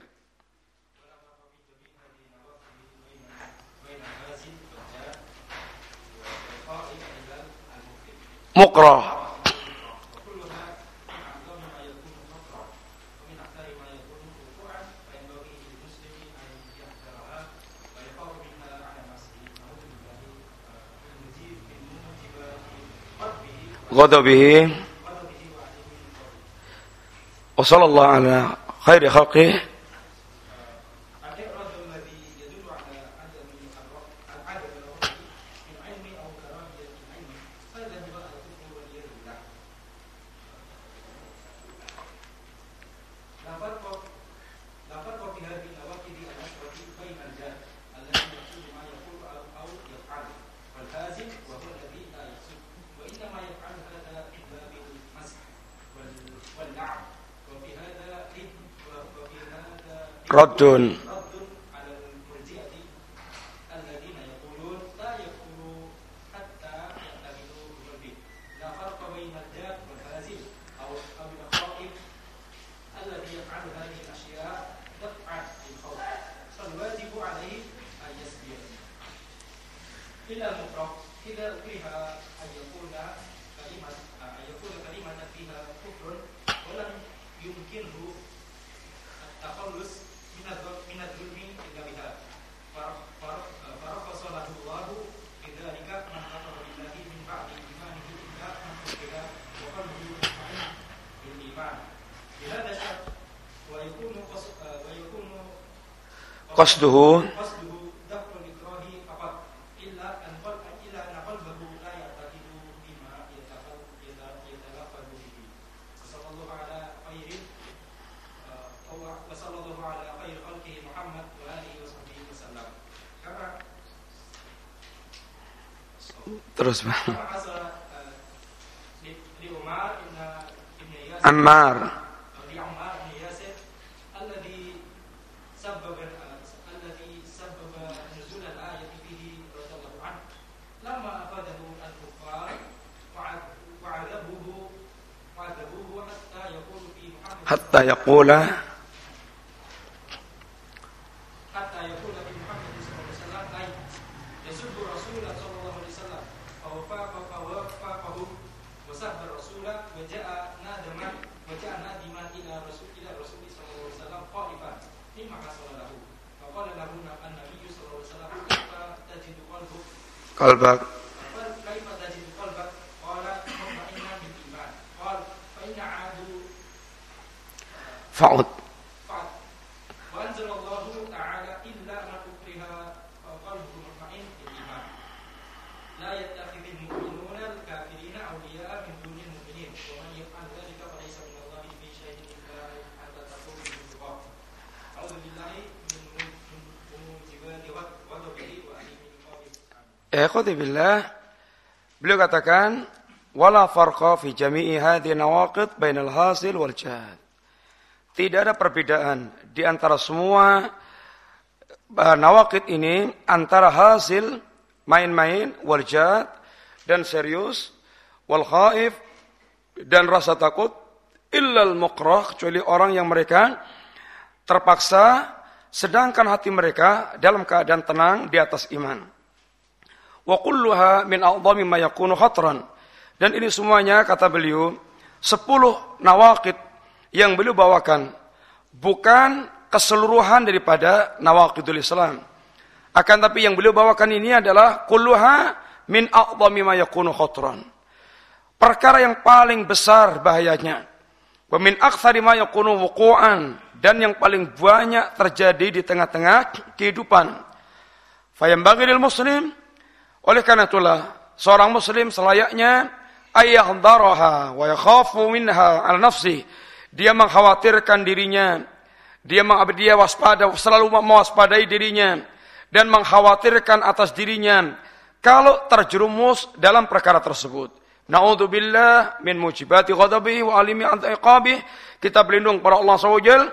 Mukrah. Ghadabihi wa sallallahu ala khairi khalqih. Raddun qasduhu terus Ammar hatta yaqula hatta yaqula bi Muhammad sallallahu alaihi wasallam ay yasubbu Rasulullah sallallahu alaihi wasallam aw faqa fawaqahu wa sabba Rasulullah wa jaa nadaman wa jaa nadiman ila Rasul ila Rasul sallallahu alaihi wasallam qaiban mimma hasalahu fa qala lahu an-nabiy sallallahu alaihi wasallam kaifa tajidu qalbuk qalbak kaifa tajidu qalbak qala mutma'innan bil iman Fa'ud. Ikhwati billah, beliau katakan wala farqa fi jami'i hadhihi nawaqid bainal hasil wal jahad. Tidak ada perbedaan di antara semua nawaqid ini antara hasil main-main wal jahad dan serius wal khaif dan rasa takut illal mukrah, kecuali orang yang mereka terpaksa sedangkan hati mereka dalam keadaan tenang di atas iman. Wa kulluha min a'dhami ma yakunu khatran. Dan ini semuanya kata beliau sepuluh nawaqid yang beliau bawakan bukan keseluruhan daripada nawaqidul Islam. Akan tapi yang beliau bawakan ini adalah kulluha min a'dhami ma yakunu khatran. Perkara yang paling besar bahayanya. Wa min aktsari ma yakunu wuqu'an, dan yang paling banyak terjadi di tengah-tengah kehidupan. Fayambaghi lil muslim, oleh karena itulah seorang muslim selayaknya ayahdaraha wa yakhafu minha al nafsi. Dia mengkhawatirkan dirinya, dia dia waspada, selalu mewaspadai dirinya dan mengkhawatirkan atas dirinya kalau terjerumus dalam perkara tersebut. Na'udzubillah min mujibati ghadabihi wa alimi an iqabihi. Kita berlindung kepada Allah subhanahu wa taala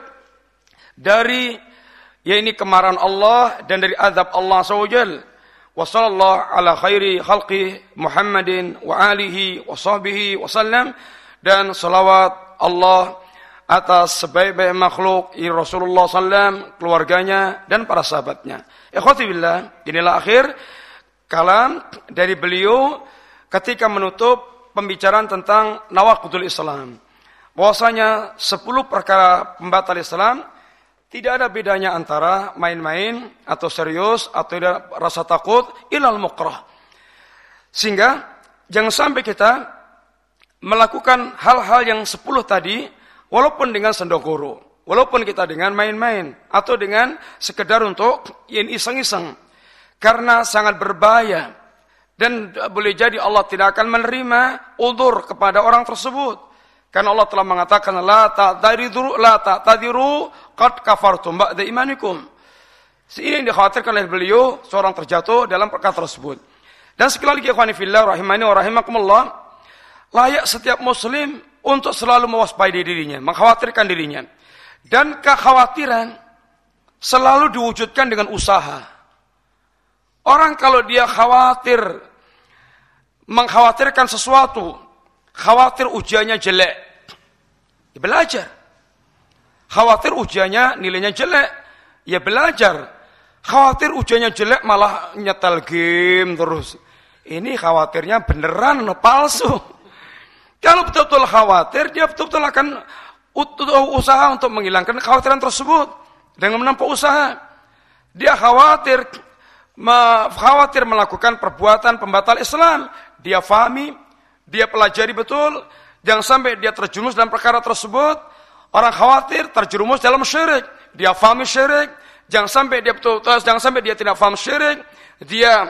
dari ya ini kemarahan Allah dan dari azab Allah subhanahu wa taala. Wa sallallahu ala khairi khalqi Muhammadin wa alihi wa sahbihi wa sallam, dan salawat Allah atas sebaik-baik makhluk Rasulullah sallallahu alaihi wasallam, keluarganya dan para sahabatnya. Ikhwati billah, inilah akhir kalam dari beliau ketika menutup pembicaraan tentang nawaqidul Islam. Bahwasanya sepuluh perkara pembatal Islam tidak ada bedanya antara main-main atau serius atau rasa takut ilal mukrah. Sehingga jangan sampai kita melakukan hal-hal yang sepuluh tadi walaupun dengan sendogoro, walaupun kita dengan main-main atau dengan sekedar untuk iseng-iseng, karena sangat berbahaya dan boleh jadi Allah tidak akan menerima udzur kepada orang tersebut. Karena Allah telah mengatakan la ta'tadiru la ta'tadiru qad kafartum ba'da imanikum. Ini yang dikhawatirkan oleh beliau seorang terjatuh dalam perkara tersebut. Dan sekali lagi ikhwani fillah rahimani wa rahimakumullah, layak setiap muslim untuk selalu mewaspadai dirinya, mengkhawatirkan dirinya. Dan kekhawatiran selalu diwujudkan dengan usaha. Orang kalau dia khawatir mengkhawatirkan sesuatu, khawatir ujiannya jelek, ya belajar. Khawatir ujiannya nilainya jelek, ya belajar. Khawatir ujiannya jelek malah nyetel game terus. Ini khawatirnya beneran atau palsu? Kalau betul-betul khawatir, dia betul-betul akan usaha untuk menghilangkan kekhawatiran tersebut dengan menempuh usaha. Dia khawatir, khawatir melakukan perbuatan pembatal Islam. Dia fahami, dia pelajari betul, jangan sampai dia terjerumus dalam perkara tersebut. Orang khawatir terjerumus dalam syirik, dia fahami syirik, jangan sampai dia betul, jangan sampai dia tidak faham syirik, dia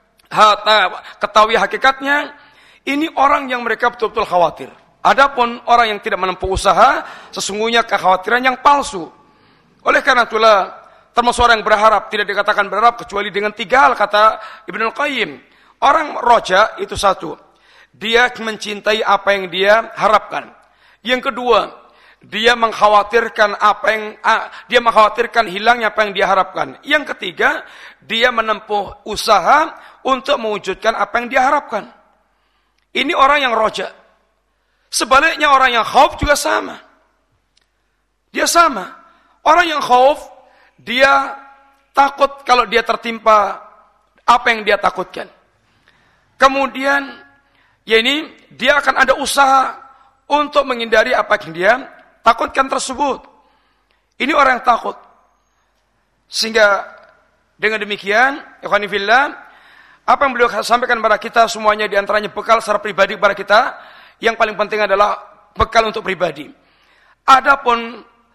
ketahui hakikatnya. Ini orang yang mereka betul-betul khawatir. Adapun orang yang tidak menempuh usaha, sesungguhnya kekhawatiran yang palsu. Oleh karena itulah, termasuk orang yang berharap, tidak dikatakan berharap kecuali dengan tiga hal, kata Ibnu Qayyim. Orang roja itu satu, dia mencintai apa yang dia harapkan. Yang kedua, dia mengkhawatirkan apa yang dia mengkhawatirkan hilangnya apa yang dia harapkan. Yang ketiga, dia menempuh usaha untuk mewujudkan apa yang dia harapkan. Ini orang yang roja. Sebaliknya orang yang khauf juga sama. Dia sama. Orang yang khauf, dia takut kalau dia tertimpa apa yang dia takutkan. Kemudian, ya ini dia akan ada usaha untuk menghindari apa yang dia takutkan tersebut. Ini orang yang takut. Sehingga dengan demikian, ikhwani fillah, apa yang beliau sampaikan kepada kita semuanya diantaranya bekal secara pribadi kepada kita. Yang paling penting adalah bekal untuk pribadi. Adapun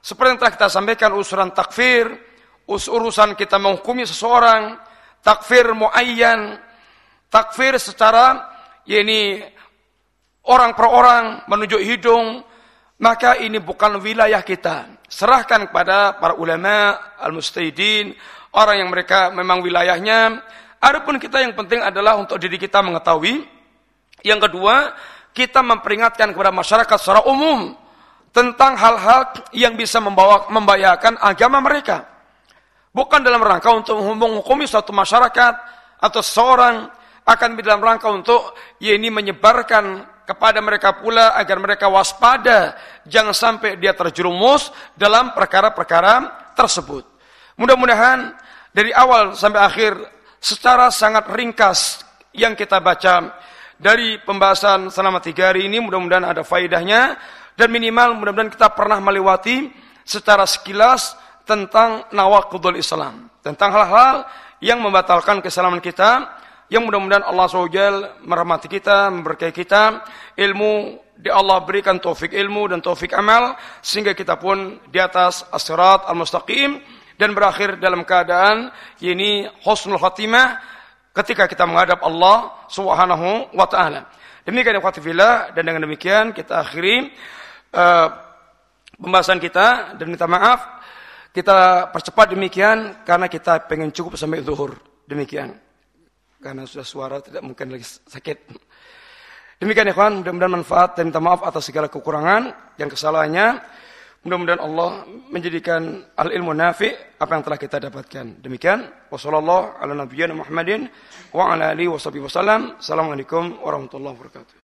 Seperti yang telah kita sampaikan, usuran takfir, urusan kita menghukumi seseorang, takfir muayyan, takfir secara yakni orang per orang, menunjuk hidung, maka ini bukan wilayah kita. Serahkan kepada para ulama, al-mustahidin, orang yang mereka memang wilayahnya. Adapun kita yang penting adalah untuk diri kita mengetahui. Yang kedua, kita memperingatkan kepada masyarakat secara umum tentang hal-hal yang bisa membawa membahayakan agama mereka. Bukan dalam rangka untuk menghukumi suatu masyarakat atau seseorang, akan dalam rangka untuk ya ini menyebarkan kepada mereka pula agar mereka waspada, jangan sampai dia terjerumus dalam perkara-perkara tersebut. Mudah-mudahan dari awal sampai akhir secara sangat ringkas yang kita baca dari pembahasan selama tiga hari ini, mudah-mudahan ada faedahnya, dan minimal mudah-mudahan kita pernah melewati secara sekilas tentang nawaqidul Islam, tentang hal-hal yang membatalkan keislaman kita. Yang mudah-mudahan Allah subhanahu wa taala merahmati kita, memberkahi kita, ilmu di Allah berikan taufik ilmu dan taufik amal, sehingga kita pun di atas as-sirat al-mustaqim dan berakhir dalam keadaan ini husnul khatimah ketika kita menghadap Allah subhanahu wa taala. Demikian ikhwati fillah, dan dengan demikian kita akhiri uh, pembahasan kita, dan minta maaf kita percepat demikian karena kita pengen cukup sampai zuhur. Demikian. Karena sudah suara tidak mungkin lagi sakit. Demikian ya kawan, mudah-mudahan manfaat dan minta maaf atas segala kekurangan dan kesalahannya. Mudah-mudahan Allah menjadikan al-ilmu nafi' apa yang telah kita dapatkan. Demikian, wassallallahu ala nabiyyina Muhammadin wa ala alihi washabihi wasallam. Assalamualaikum warahmatullahi wabarakatuh.